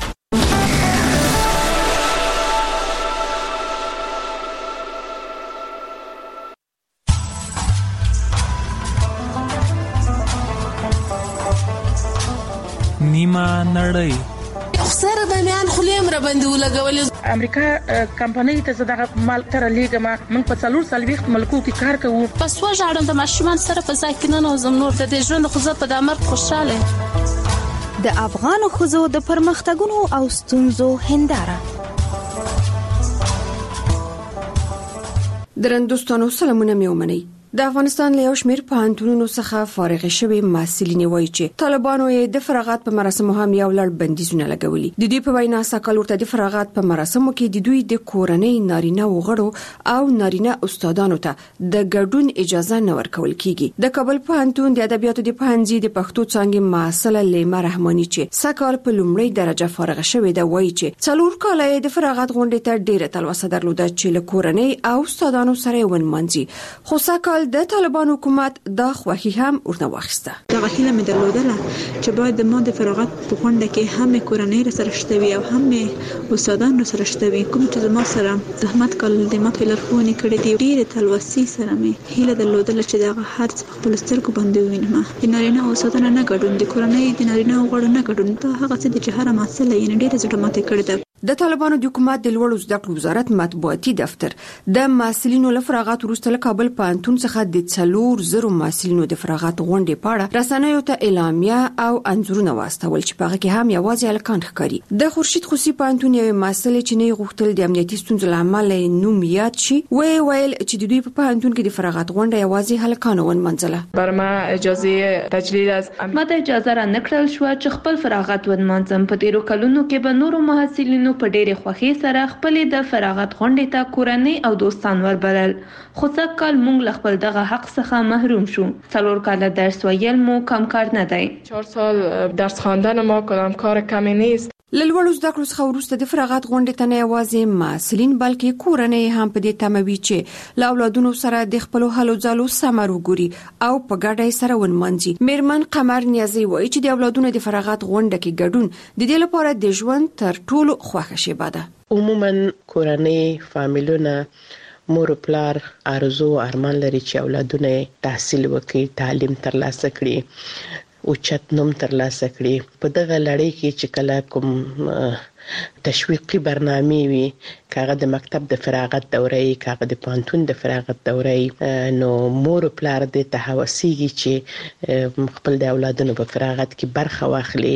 نیمه نړۍ
سره د میان خلیم را باندې ولګول.
امریکا کمپنۍ ته زداغه مال تر لیګما من په 440 ملکو کې کار کوو.
پس وژاړم د ماشومان سره په ځای کې نه زم نور د ژوند خو په دامر خوشاله.
د افغان خوځو د پرمختګونو او ستونزو هنداره.
درندوستانو سلامونه میومنئ. د افغانستان له یو شمېر پوهنتونونو څخه فارغ شوي محصلین وایي چې طالبانو یې د فراغت په مراسمو هم یو لړ بندیزونه لګولي. د دوی په وینا ساکل ورته د فراغت په مراسمو کې د دوی د کورنۍ نارینه وغړو او نارینه استادانو ته د ګډون اجازه نه ورکول کیږي. د کابل پوهنتون د ادبیاتو د پوهنځي د پښتو څانګې محصله لیما رحماني چې ساکل په لومړۍ درجه فارغ شوې ده وایي چې 4 کاله د فراغت غونډې ته ډېره تلوسه درلوده چې له کورنۍ او استادانو سره ونمانځي. خو ساکل د طالبان حکومت دا خوخي هم ورنه واخیسته.
دا غوښتنه مې درلودله چې باید د ما د فراغت په غونډه کې هم کورنۍ سره شتوي او هم استادان سره شتوي. کوم چې ما سره زحمت کول د ما په لارښوونه کړې دي ډېر تلوسي سره مې هیله درلودله چې دا هر څه خپل سترګو باندې وینم. د نارینه استادانو نه ګډون، د کورنۍ د نارینه غړو نه ګډون، دا هغه څه چې هر مسله یې ډېر زړه ماته کړې ده.
د طالبانو د حکومت د لوړو زده کړو وزارت مطبوعاتي دفتر د محصلینو له فراغت وروسته له کابل پوهنتون څخه د 4,000 محصلینو د فراغت غونډې په اړه رسنیو ته اعلامیه او انځورونه واستول چې په هغه کې هم یوازې الکان ښکاري. د خورشید خوسی پوهنتون یو محصل چې نه غوښتل د امنیتي ستونزو لامل نوم یاد شي ویل چې د دوی په پوهنتون کې د فراغت غونډه یوازې هلکان ونمنځله.
بر ما اجازه تجدید از
ماته اجازه را نکړل شو چې خپل فراغت ونمنځم. په تیرو کلونو کې به نورو محصلینو په ډېرې خوښۍ سره خپلې د فراغت غونډې ته کورنۍ او دوستان وربلل، خو سږکال موږ له خپل دغه حق څخه محروم شو. 4 کاله درس ویل مو کم کار نه دی.
4 سال درس خواندن ما کدام کار کمی نیست.
لوړو زده کړو څخه وروسته د فراغت غونډې ته نه یوازې محصلین بلکې کورنۍ هم په دې تمه وي چې له اولادونو سره د خپلو هلو ځلو ثمر وګوري او په ګډه یې سره ونمانځي. میرمن قمر نیازي وایي چې د اولادونو د فراغت غونډه کې ګډون د دې لپاره د ژوند تر ټولو خوښه شیبه ده.
عموما کورنۍ فامیلونه مور او پلار ارزو ارمان لري چې اولادونه تحصیل وکړي، تعلیم ترلاسه کړي او چت نوم ترلاسه کړي. په دغه لړۍ کې چې کله کوم تشویقي برنامه وي، کاغه د مکتب د فراغت دورې، کاغه د پانتون د فراغت دورې، نو مور او پلار د تهوسيږي چې خپل د اولادونو په فراغت کې برخه واخلي،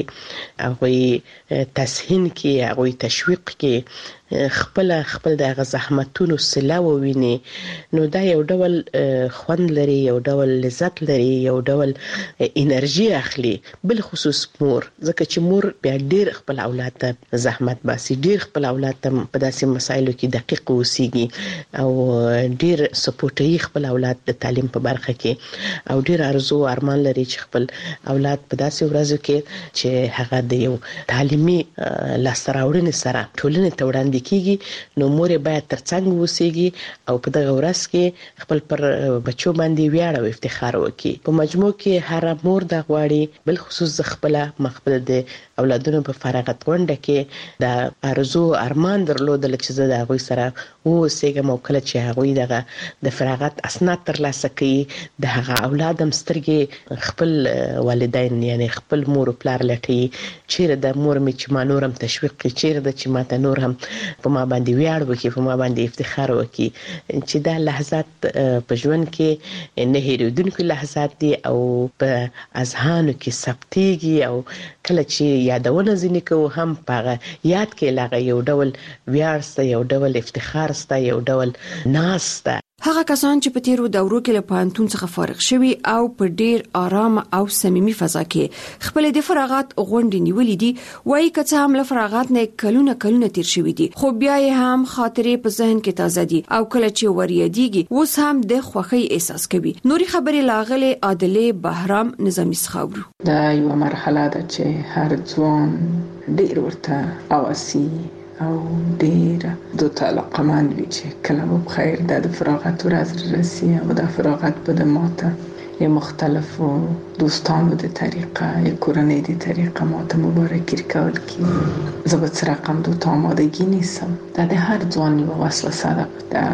هغه تسهین کې، هغه تشویق کې خپل د زحمتونو صله وویني. نو دا یو ډول خوند لري، یو ډول لذت لري، یو ډول انرژي اخلي، بل خصوص مور، ځکه چې مور بیا ډیر خپل اولاد ته زحمت باسي، ډیر خپل اولاد ته په داسې مسایلو کې دقیق اوسېږي او ډیر سپورټي خپل اولاد د تعلیم په برخه کې، او ډیر ارزو ارمان لري چې خپل اولاد په داسې ورځو کې چې هغه د یو تعلیمي لاسته راوړنې سره ټولنې ته وړاندې کیږي. نو مور باید ترڅنګ وسیږي او په دغه ورځ کې خپل پر بچو باندې ویاړ او افتخار وکړي. په مجموع کې هر مور د غواړي، بل خصوص خپل مخبل د اولادونو په فراغت غونډه کې د ارزو ارمان درلودل چې زه د هغوی سره اوسېږم، او کله چې هغوی دغه د فراغت اسناد ترلاسه کوي، د هغه اولاد هم سترګې خپل والدین یعنی خپل مور او پلار لټي، چیرې د مور مې چې ما نور هم تشویق کړي، چیرې د چې ماته نور هم په ما باندې ویاړ وکړي، په ما باندې افتخار وکړي، چې دا لحظات په ژوند کې نه هېرېدونکي لحظات دي او په اذهانو کې ثبتېږي، او کله چې یادونه ځینې کوو هم په یاد کې لاغه یو ډول ویاړ سته، یو ډول افتخار سته، یو ډول ناز سته.
هغه کسان چې په تیرو دورو کې له پوهنتون څخه فارغ شوي او په ډیر آرام او صمیمي فضا کې خپل د فراغت غونډې نیولې دي، وایي که څه هم له فراغت نه کلونه تیر شوي دي، خو بیا یې هم خاطرې په ذهن کې تازه دي او کله چې وریادېږي اوس هم د خوښۍ احساس کوي. نوري خبرې لاغلي عادلې بهرام نظامی څخه اورو.
دا یو مرحله ده چې هر ځوان ډیر ورته اواسي او ډیر د علاقمند وي چې کله به خیر د فراغت ورځ راسي او د فراغت په دماته یه مختلفو دوستانو د طریقه یا کورنۍ د طریقه ماته مبارکی کول کی زبط رقم دو تا آمادگی نیستم. د هر ځوان یو وسوسه ده، د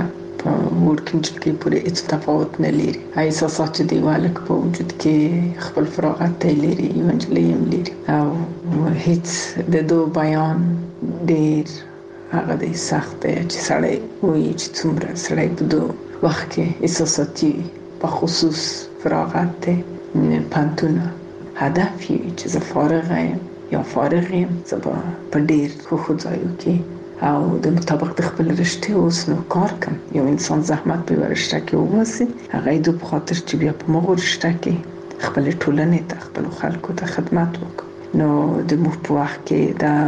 ورکینج کې پورې هیڅ تفاوت نه لري. احساسات دی والک په وجود کې خپل فراغت ته لري، یو انجلې هم لري او هیڅ د دو بیان ډیر هغه د سخت دی چې سړی وایي چې څومره سړی په دو وخت کې احساساتي په خصوص فراغت ته پانتونه هدف یې چې زه فارغ یم یا فارغ یم، زه په ډیر ښو ځایو کې او د مطابق د خپل رشته اوس نو کار کوم. یو انسان زحمت په رشته کې وباسي، هغه د په خاطر چې بیا په مغور رشته کې خپل ټولنې ته خپل خلکو ته خدمت وکړي. نو د مو په وخت کې دا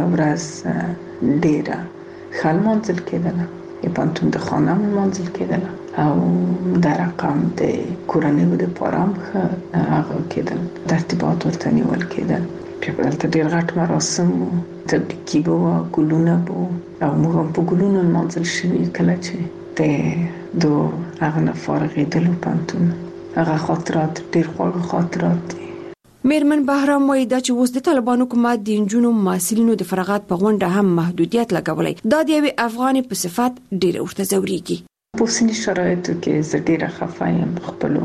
ورځ ډیره خل منزل کېدله، یې پانتون د خانه منزل کېدله او دا رقم د کورنۍ د پارام هغه کېدل، ترتیبات ورته نیول کېدل. بیا په دلته ډیر غټ مراسم و، تبریکي به و، ګلونه به او موږ هم په ګلونو منزل شوي. کله چې د دو هغه نه فارغېدلو پانتون، هغه خاطرات ډیر خواږه خاطرات دي.
میرمن بهرام وایي دا چې اوس د طالبان حکومت د نجونو محصلینو د فراغت په غونډه هم محدودیت لګولی، دا د یوې افغانې په صفت ډیر ورته ځورېږي.
په اوسني شرایطو کې زه ډیره خفه یم په خپلو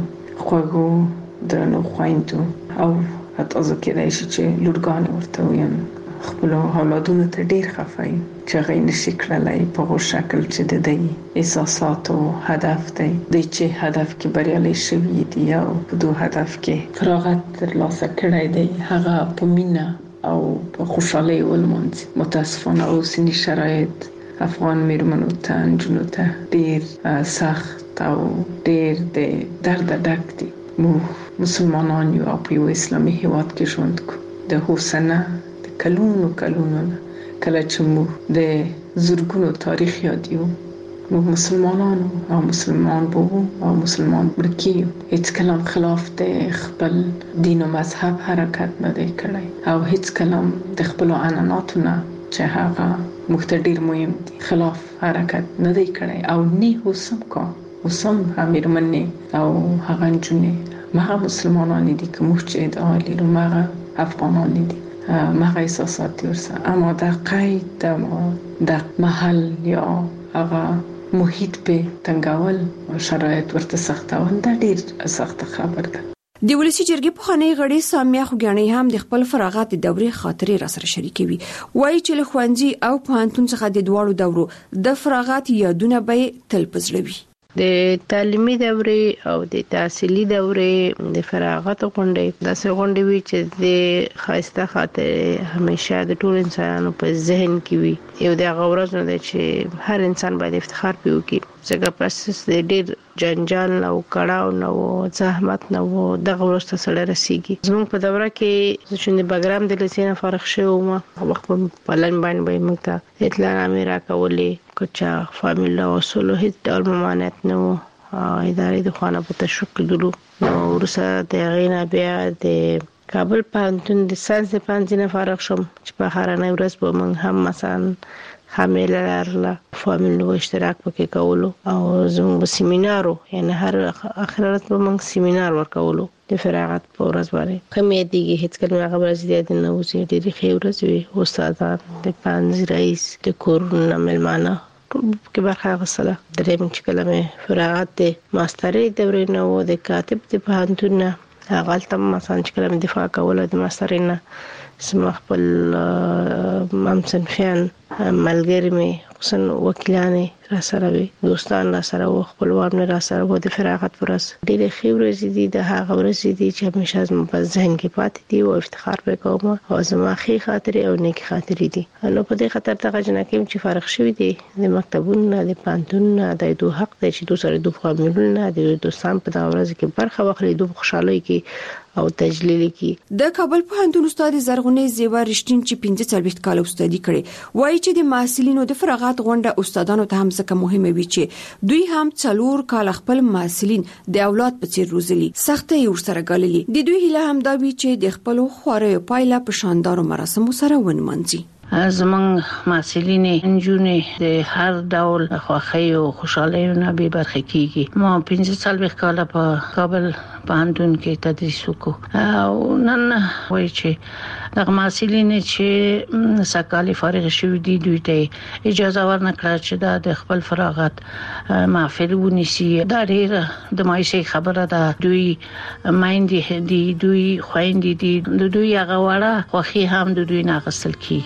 خوږو درنو خویندو او حتی زه کېدای شي چې لورګانې ورته ویم، خپلو اولادونو ته ډیر خفه یم چې هغوی نشي کړلی په هغه شکل چې د دوی احساسات او هدف دی، دوی چې هدف کې بریالي شوي دي او په دو هدف کې فراغت ترلاسه کړی دی، هغه په مینه او په خوشحالۍ ولمانځي. متاسفانه اوسني شرایط افغان میرمنو ته، نجونو ته ډیر سخت او ډیر د درد ډک دي. موږ مسلمانان یو او په یو اسلامي هیواد کې ژوند کوو. د حوصله د کلونو کله چې مو د زرګونو تاریخ یادیو موږ مسلمانانو او مسلمان بو او مسلمان برکیو هیڅ کلام خلاف د خپل دین او مذهب حرکت نه دی کړی او هیڅ کلام د خپل عنعناتو نه چې هغه مختډیر مهم دي خلاف حرکت نه دی کړی او نه اوسم امیر منی او هغه جنې مغه مسلمانان دي کوم چې د عالی مغه افغانان دي مغه احساسات ورسره اما د قید د محل یا هغه محیط په تنګول او شرایط ورته سختول دا ډیر سخت خبر ده.
د ولسی جرګې په خانه غړي سامیه خوګانی هم د خپل فراغت دورې خاطرې را سره شریکوي وایي چې له خوانځي او پوهنتون څخه د دوړو دورو د فراغت یادونه به تل پزړوي.
د تعلیمي دورې او د تحصیلي دورې د فراغت غونډې د غونډې وی چې د خاصه خاطر همیشه د ټول انسانانو په ذهن کې وي یو د غوړز نه چې هر انسان باید افتخار پیو کې څنګه پروسس د ډیر جنجال او کړهو نو زحمت نو د غوړسته سره رسیږي زموږ په دوره کې چې د بګرام د لسینه فارغ شوم وخت په پلان باندې موږ ته اطلاع نامې راکولې کچا فامیلا او سولو هیڅ ډول ممانعت نه و ادارې د خوانه په تشکل دلو نو ورسره د غینا بیا د کابل پوهنتون د ساينس پوهنځي فارغ شوم چې په هرانه ورځ به موږ هم مثلا حامل لرله فامیلو اشتراک پکې کولو او زموږ سیمینارو یعنی هر اخرت به موږ سیمینار ورکولو د فراغت په ورځ باندې کمې دیږي هیڅ کله هغه ورځ دې نه وځي ډېری خبرې وي استادان د پنځ رئیس د کورونه ملمانه کې برخه غوښتله درېم چې کلمه فراغت د ماسترۍ دورې نه و د کاتب د پوهنتون نه هغه تم مثلا چې کلمه دفاع کوله د ماسترۍ نه سم خپل ممسنفیان ملګری مې خصوصا وکیلانه را سره وي دوستان را سره او خپلوان مې را سره وو د فراغت پرس ډېر خبرې دي د هغه ورځې دي چې همیشه زما په ذهن کې پاتې دي او افتخار وکوم او زما خې خاطرې او نیک خاطرې دي نو په دې خاطر ته جنکیم چې فارغ شوی دي د مکتبونو د پانتون د دوه حق د چې دوه سره دوه فامیلونه د دوستان په دا ورځ کې برخه واخلي دوه خوشاله کې او تجلیل کې
د کابل پوهنتون استاد زرغونې زیوا رښتین چې 45 کال استادي کړي وایي چې د محصلینو د فراغت غونډه استادانو ته هم ځکه مهمه وي چې دوی هم 4 کال خپل محصلین د اولاد په څیر روزلي سختي ورسره غللي د دوی هیله هم دا وي چې د خپل خوارې پایله په شاندارو مراسمو سره ونمنځي.
زمونږ محصلین انجونې د هر ډول خوښۍ او خوشحالۍ نه به برخه کیږي ما 15 کال په کابل پوهنتون کې تدریس وکړ او نن وایي چې د محصلین چې سکالي فارغ شوي دي دوی ته اجازه ورنکړه چې د خپل فراغت محفل ونیسي دا ډېر د مایسي خبره ده دوی مایندې دي دوی خويندې دي دوی هغه وړه خوخي هم دوی نه غسل کی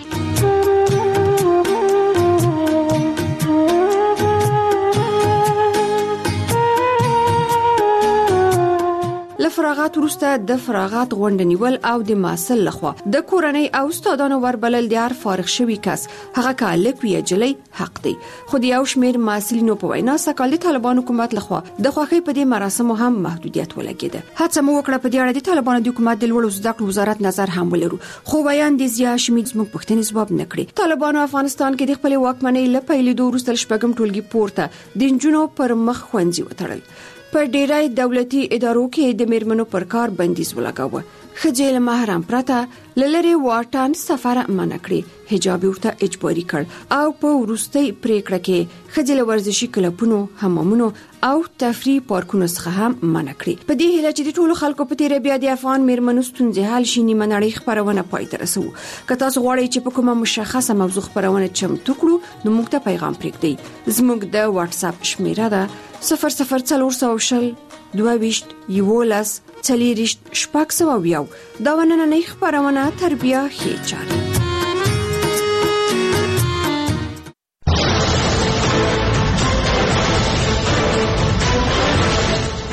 فراغت وروسته د فراغت غونډه نیول او د محصل لخوا د کورنۍ او استادانو وربلل د هر فارغ شوی کس هغه کالک وی جلی حق دی خو د یو شمیر محصلینو په وینا سکال د طالبان حکومت لخوا د خوخي په دې مراسمو هم محدودیت ولګیده هڅه مو وکړه په دې اړه د طالبان د حکومت د لوړو زده کړو وزارت نظر هم ولرو خو بیان د زیات شمیر زموږ پښتني ځواب نکړي طالبان افغانستان کې د خپل واکمنۍ لپاره د وروسته شپږم ټولګي پورته د جنونو پر مخ خوندي وتړل په ډیرای دولتي ادارو کې د میرمنو پر کار بندیز ولګاوه خجل محرم پرته لری واټان سفر منع کړی حجاب ورته اجباري کړ او په ورستۍ پریکړه کې خجل ورزشي کلبونو حمامونو او تفریح پارکونو څخه هم منع کړی په دې هیله چې د ټولو خلکو په تیر بیا د افغان میرمنو ستونزې حل شي نیمه نړۍ خبرونه پای ته رسو که تاسو غواړئ چې په کومه مشخصه موضوع خبرونه چمتو کړو نو موږ ته پیغام پرېږدئ زموږ د واتس اپ شمیره ده 00400 22 یولس چلیریشت شپاک سو ویاو دا ونننۍ خبرونه تربیه خېچاري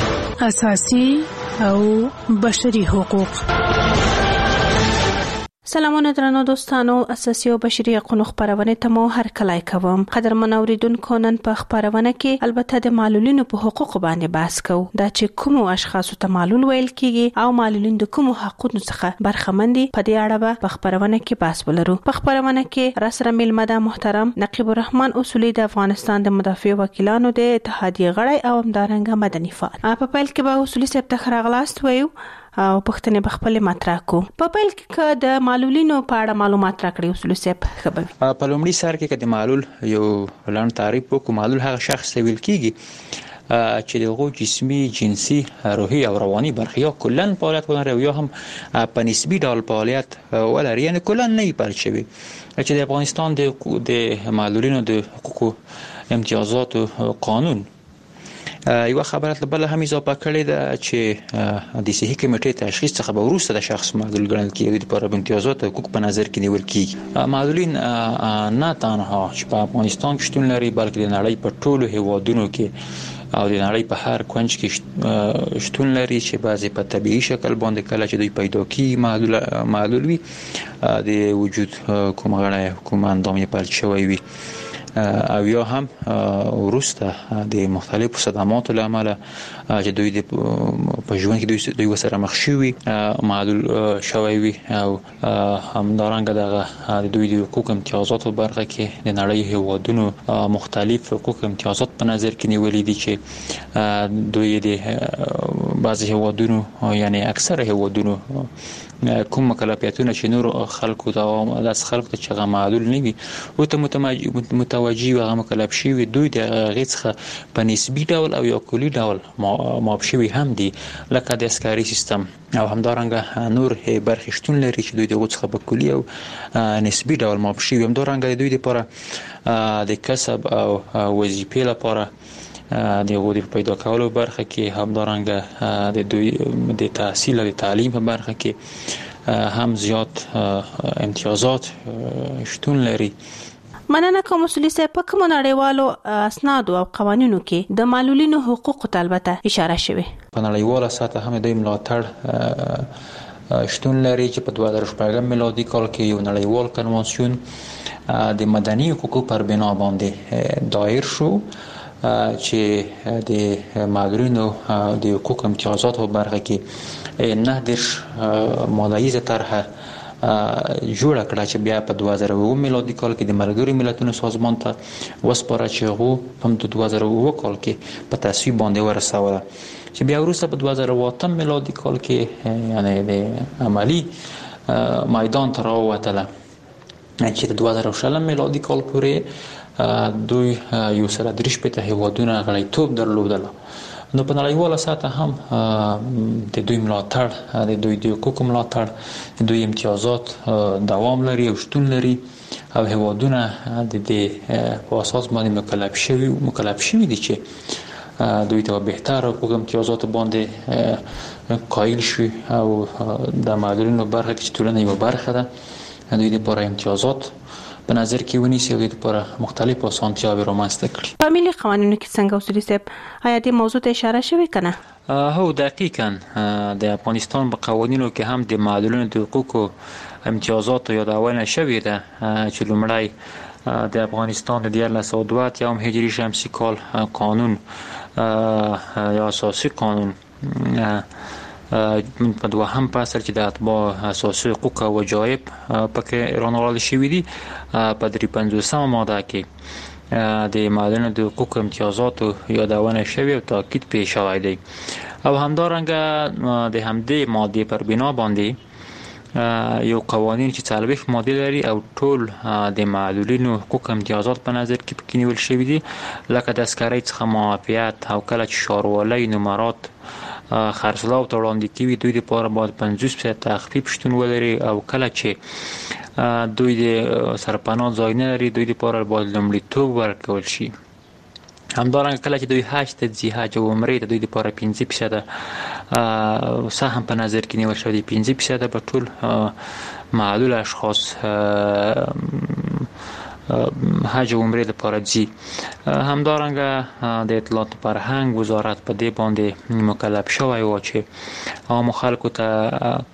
اساسي او بشري حقوق سلامونه درنو دوستانو، اساسي او بشري حقوقو خبرونه ته مو هر کله کوم. قدرمن اوریدونکو، نن په خبرونه کې البته د معلولینو په حقوقو باندې بحث کوو. دا چې کوم اشخاصو ته معلول ویل کیږي او معلولین د کوم حقوقو څخه برخمن دي، په دې اړه په خبرونه کې بحث ولرو. په خبرونه کې راسره میلمه محترم نقیب الرحمن اصولي د افغانستان د مدافع وکیلانو د اتحادیه غړی او همدارنګه مدني فعال. په پیل کې به اصولي صاحب ته خراغلاست وایو او پښتنې بخپل مطرح کو. په پیل کې د معلولینو په اړه معلومات راکړي اصولي صاحب خبر.
په لومړي سر کې د معلول یو لاند تعریف وکړو. معلول هغه شخص ته ویل کیږي چې دغه جسمي، جنسي، روحي او رواني برخې یا کلن فعالیت ولري یا هم په نسبي ډول فعالیت ولري، یعنی کلن نه پرې شوی. چې د افغانستان د معلولینو د حقوقو امتیازات قانون یو خبره بل هم اضافه کړې ده چې د صحي کمیټې تشخیص څخه به وروسته د شخص معلول ګڼل کیږي د پر امتیازات او حقوق په نظر کې نیول کیږي. معلولین نه تنها چې په افغانستان کې شتون لري، بلکې د نړۍ په ټولو هیوادونو کې او د نړۍ په هر کونج کې شتون لري، چې بعضی په طبيعي شکل باندې کله چې دوی پیدا کیږي معلول وي، د وجود کوم غړی کوم اندام یې پلټ شوی وي او یا هم وروسته د مختلفو صدماتو له امله چې دوی په ژوند کې دوی وسره مخ شوي معلول شوی وي او همدارنګه دغه دوی د حقوق امتیازاتو برخه کې د نړۍ هیوادونو مختلف حقوق امتیازات په نظر کې نیولې دي، چې دوی د بعضی هیوادونو یعنی اکثر هیوادونو کوم مکلفیتونه چې نور خلکو ته لاس خلکو ته چې معلول نه وي او ته متوجي او مکلف شي، دوی د غیڅخه په نسبي ډول او یا کلی ډول معاف شوي هم دي، لکه د اسکاري سیستم او همدارنګه نور برخې شتون لري چې دوی د غوڅخه په کلی او نسبي ډول معاف شوي. همدارنګه دوی لپاره د کسب او وظیفې لپاره د غوډي پیدا کولو برخه کې، همدارنګه د دوی د تحصیل او تعلیم په برخه کې هم زیات امتیازات شتون لري.
مننه کوم اصولي صاحب. په کوم نړیوالو اسناد او قوانینو کې د معلولینو حقوقو ته البته اشاره شوی.
په نړیواله سطح هم دوی ملاتړ شتون لري چې په 2014 میلادي کال کې یو نړیوال کنوانسیون د مدني حقوقو پر بنا باندې دایر شو، چې د معلولینو د حقوق امتیازات په برخه کې 9 ماده‌یزه طرح جوړ کړه چې بیا په 2009 میلادي کال کې د ملګرو ملتونو سازمان ته وسپاره، چې هغه په 2009 کال کې په تصویب باندې ورسوله، چې بیا وروسته په 2008 میلادي کال کې یعنی د عملی میدان ته راووتله، چې د 2014 میلادي کال پورې دوی یو سره درش په هیوادونو غړیتوب درلودله. نو په نړیواله سطح هم د دوی ملاتړ، د دوی د حقوقو ملاتړ، د دوی امتیازات دوام لري او شتون لري او هیوادونه د دې په اساس باندې مکلف شوي دي چې دوی ته بهتر حقوق امتیازات باندې قایل شي او د معلولینو برخه کې ټولنه یو برخه ده، دوی لپاره امتیازات په نظر کې ونیسي او د لپاره مختلف اسانتیاوې رامنځته کړي.
په ملي قوانینو کې څنګه اصولي صاحب آیا دې موضوع ته اشاره شوې کنه؟
هو دقیقاً د افغانستان په قوانینو کې هم د معلولینو د حقوقو امتیازات یادونه شوې ده، چې لومړی د افغانستان د 1902 هجری شمسی کال قانون یا اساسي قانون په دوهم فصل چې د اتباع اساسي حقوق او وجایب پکې رانغاړل شوي دي، په 53 ماده کې د معلولینو د حقوق امتیازاتو یادونه شوې او تاکید پې شوی دی. او همدارنګه د همدې ماده پر بنا باندې یو قوانین چې 40 ماده لري او ټول د معلولینو حقوق امتیازات په نظر کې پکې نیول شوي دي، لکه د اسکرۍ څخه معافیت او کله چې ښاروالۍ نمرات خرڅلاو ته وړاندې کیږي، دوی لپاره باید 50% تخفیف شتون ولري، او کله چې دوی د سرپناه ځای نه لري، دوی لپاره باید لومړیتوب ورکول شي. همدارنګه کله چې دوی حج ته ځي، حج او عمرې ته، دوی لپاره 15% سهم په نظر کې نیول شوی دی. 15% به ټول معلول اشخاص حج او عمرې لپاره ځي. همدارنګه د اطلاعات فرهنګ وزارت په دې باندې مکلف شوی و چې عام خلکو ته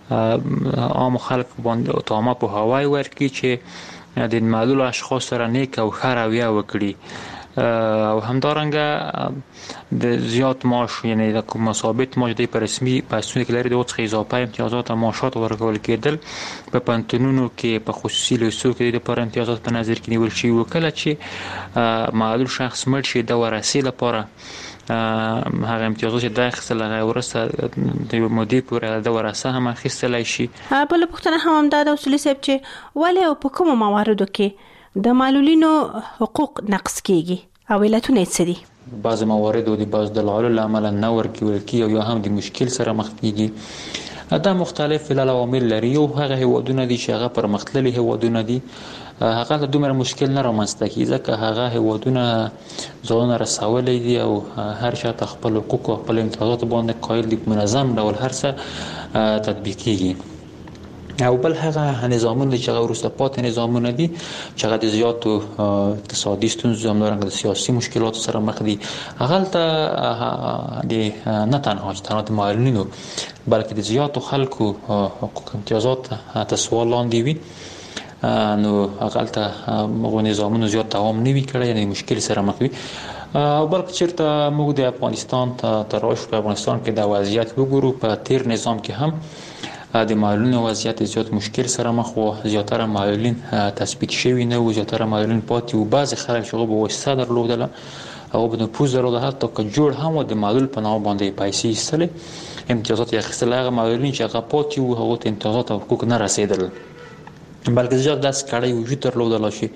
عام خلک باندې تامه په هوای ورکی چې د معلول اشخاص سره نیک او ښه رویه وکړي او همدارنګه د زیات معاش یعنی د کوم ثابت معاش د رسمي پاسونه کې لري د څخه اضافه امتیازات او معاشات ورکول کېدل په پانتونونو کې په خصوصي لیسو کې د پر امتیازات په نظر کې نیول شي وکړه چې معلول شخص مړ شي د ورثې لپاره هغه امتیازات چې د اخیستل هغه ورسته د مودې پورې د ورثه هم اخیستلای شي.
بل پوښتنه هم دا د اصولي صاحب چې ولې او په کوم مواردو کې د معلولینو حقوق نقض کیږي او علتونه څه دي؟
بعض موارد او د بعض دلایل لامل نه ورکول کیږي او یا هم د مشکل سره مخ کیږي. دا مختلف عوامل لري او هغه هیوادونه دي چې هغه پرمختللي هیوادونه دي هغه د دومره مشکل نه رامنځته کیږي ځکه هغه هیوادونه ځان رسولي دي او هر چا خپل حقوق او خپل امتیازات باندې قایل دي منظم ډول هر څه تطبیق کیږي. او بل هغه نظامونه چې هغه وروسته پاتې نظامونه دي چې هغه د زیاتو اقتصادي ستونزو همدارنګه د سیاسي مشکلاتو سره مخ دي هغه ته د نه تنها د معلولینو بلکې د زیاتو خلکو حقوق امتیازات تاسو سوال لاندې وي نو هغه ته موږ نظامونه زیات دوام نه وی کړی یعنی مشکل سره مخ وي او بلکې چیرته موږ د افغانستان تراش په افغانستان کې د وضعیت وګورو په تیر نظام کې هم د معلولینو وضعیت زیات مشکل سره مخ وو زیاتره معلولین تثبیت شوی نه و زیاتره معلولین پاتې و بعض خلک چې په وسیله درلودل او په نفوذ درلود حتی که جوړ هم د معلول په نام باندې پیسې ایستلې امتیازات یې اخیستل هغه معلولین چې هغه پاتې و هغه ته امتیازات او حقوق نه رسیدل بلکې زیات داس کړی وجود درلودل شي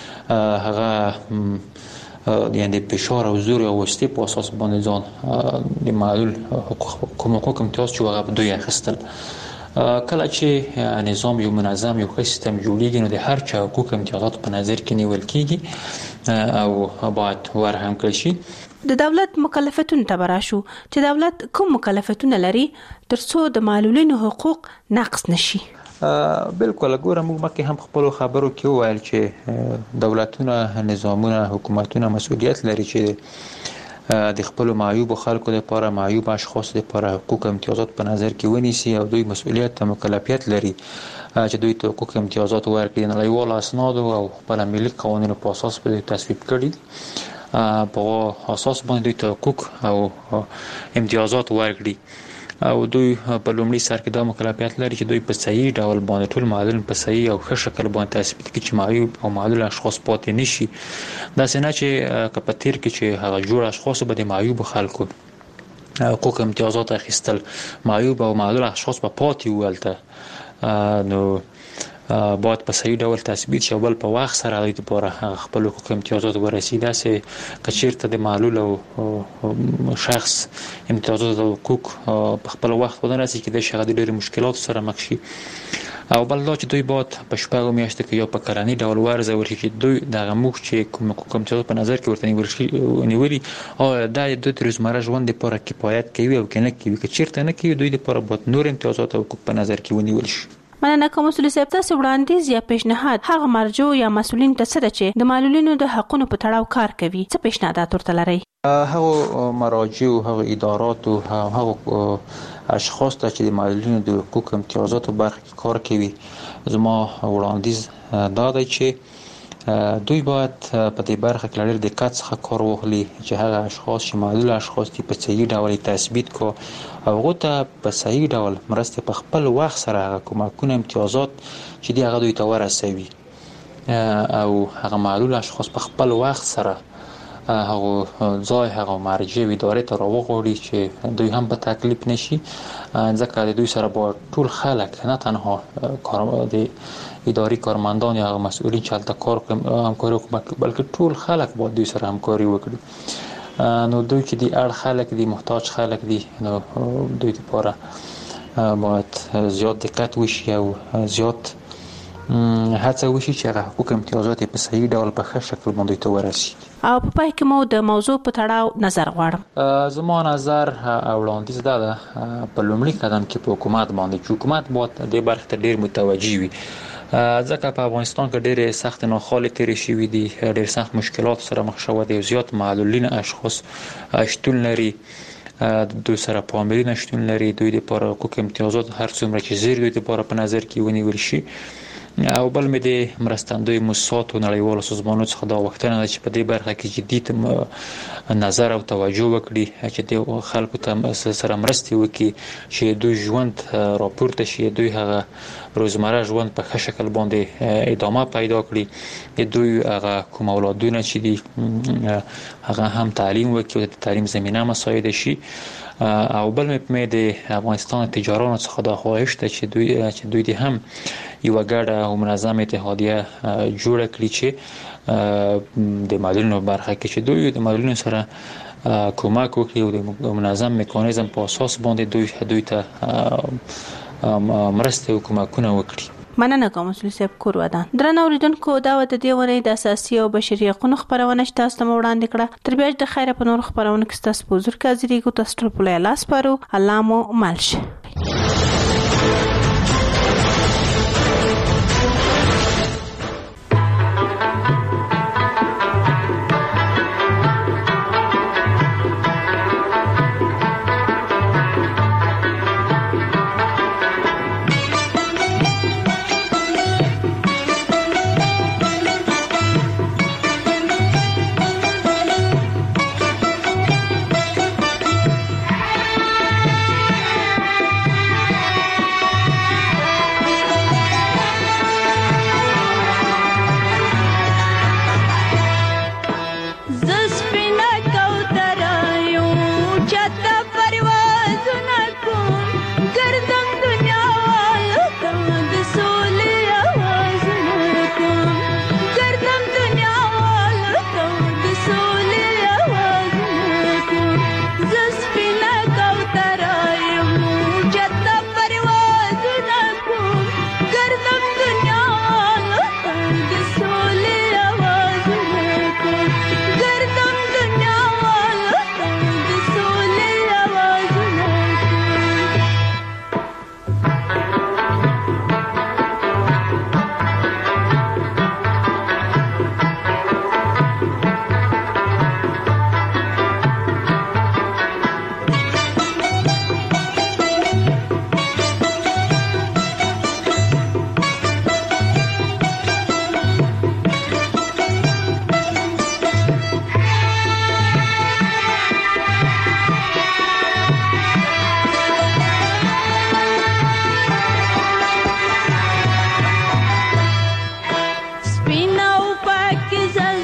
هغه یعنی فشار او زور او وستی په اساس باندې ځان د معلول حقوق امتیاز چې هغه دوی اخیستل کله چې نظام یو منظم یو سیستم جوړیږي نو د هر چا حقوق امتیازات په نظر کې نیول کیږي او باید ورهم کړی شي.
د دولت مکلفیتونو ته براشو چې دولت کوم مکلفیتونه لري ترڅو د معلولینو حقوق نقض نشي؟
بالکل ګوره موږ مکه هم خپل خبرو کې وایل چې دولتونه نظامونه حکومتونه مسؤلیت لري چې د خپل معیوب خلکو لپاره معیوب اشخاص لپاره حقوق امتیازات په نظر کې ونیسي او دوی مسؤلیت او مکلفیت لري چې دوی ته حقوق امتیازات ورکړي نه لایوال اسناد او خپل ملي قوانینو په اساس په تصویب کړي په اساس باندې ته حقوق او امتیازات ورکړي او دوی په لومړي سر کې دا مکلفیت لري چې دوی په صحیح ډول باندې ټول معلولین په صحیح او ښه شکل باندې تثبیت کړي چې معیوب او معلول اشخاص پاتې نشي دا څنګه چې کپتیر کې چې هغه جوړ اشخاص به د معیوب خلکو حقوق امتیازات اخیستل معیوب او معلول اشخاص په پاتې ولته نو باید په صحیح ډول تثبیت شي بل په وخت سره د لپاره خپل حقوق امتیازات ورسیده سي کچیرته د معلول او شخص امتیازات او حقوق په خپل وخت ودان راسي کې د شغل ډېر مشکلات سره مخ شي او بل دا چې دوی باید په شپږو میاشتو کې یو په کلنی ډول ورزه ورشي چې دوی دغه موږ چې کوم حقوق امتیازات په نظر کې ورته نیولي او دا د روزمره ژوند لپاره کفایت کوي او کنه کوي کچیرته نه کوي دوی لپاره باید نور امتیازات او حقوق په نظر کې ونیول شي.
مننه کوم مسؤل صاحب تاسو وړاندیز یا پیشنهاد هغه مرجو یا مسؤلین ته څه چې د معلولینو د حقونو په تړاو کار کوي څه پیشنهادات ورته لري؟
هغه مراجع او هغه ادارات او هغه اشخاص ته چې د معلولینو د حقوق امتیازات برخه کې کار کوي زما وړاندیز دا دی چې دوی باید په دې برخه کې لري د دقت څخه کار واخلي چې هغه اشخاص چې معلول اشخاص دي په صحیح ډول تثبیت کو او هغه ته په صحیح ډول مرسته په خپل وخت سره هغه کومکونه امتیازات چې دی هغه دوی ته ورسوي او هغه معلول اشخاص په خپل وخت سره هغه ځای هغه مرجع ادارې ته راوغوړي چې دوی هم په تکلیف نشي ځکه د دوی سره به ټول خلک نه تنها کار د اداري کارمندان یا مسؤلین چې هلته کار همکاري وکړي بلکې ټول خلک باید دوی سره همکاري وکړي نو دوی چې د اړ خلک دي محتاج خلک دي نو دوی لپاره باید زیات دقت وشي او زیات هڅه وشي چې هغه حقوق امتیازات په صحیح ډول په ښه شکل باندې ته ورسي.
او په پای کې مو د موضوع په تړاو نظر غواړم.
زما نظر وړاندیز دا ده په لومړي قدم کې په حکومت باندې چې حکومت باید د برخه ته ډیر متوجي وي ځکه په افغانستان کې ډېر سخت ناخوالې تیرې شوي دي ډېر سخت مشکلات سره مخ شوی دي زیات معلولین اشخاص شتون لري دوی سره پاملرنه شتون لري، دوی لپاره حقوق امتیازات هر څومره چې زیر دوی لپاره په نظر کې ونیول شي. او بل مې د مرستندوی موسسات او نړیوالو سازمانونو څخه دا غوښتنه ده چې په دې برخه کې جدي نظر او توجه وکړي چې د خلکو ته سره مرستې وکړي چې دوی ژوند راپورته شي، دوی هغه روزمره ژوند په ښه شکل باندې ادامه پیدا کړي، دوی هغه کوم اولادونه چې دي هغه هم تعلیم وکړي او د تعلیم زمینه مساعده شي. او بل مې د افغانستان تجارانو څخه دا خواهش ده چې دوی دې هم یو ګډه او منظمه اتحادیه جوړه کړي چې د معلولینو برخه کې چې دوی د معلولینو سره کومک وکړي او د منظم میکانیزم په اساس باندې دوی ته مرسته او کومکونه وکړي.
مننه کوم مسؤل صاحب کور ودان. درنه اوریدونکو دا د دې ونې د اساسي او بشري حقوقو خبرونه تاسو ته وړاندې کړه. تر بیا د خیره په نور خبرونه کې تاسو په حضور کې حاضرې کو تاسو ټول په لاس پارو. الله مو مالش.
Spina upa que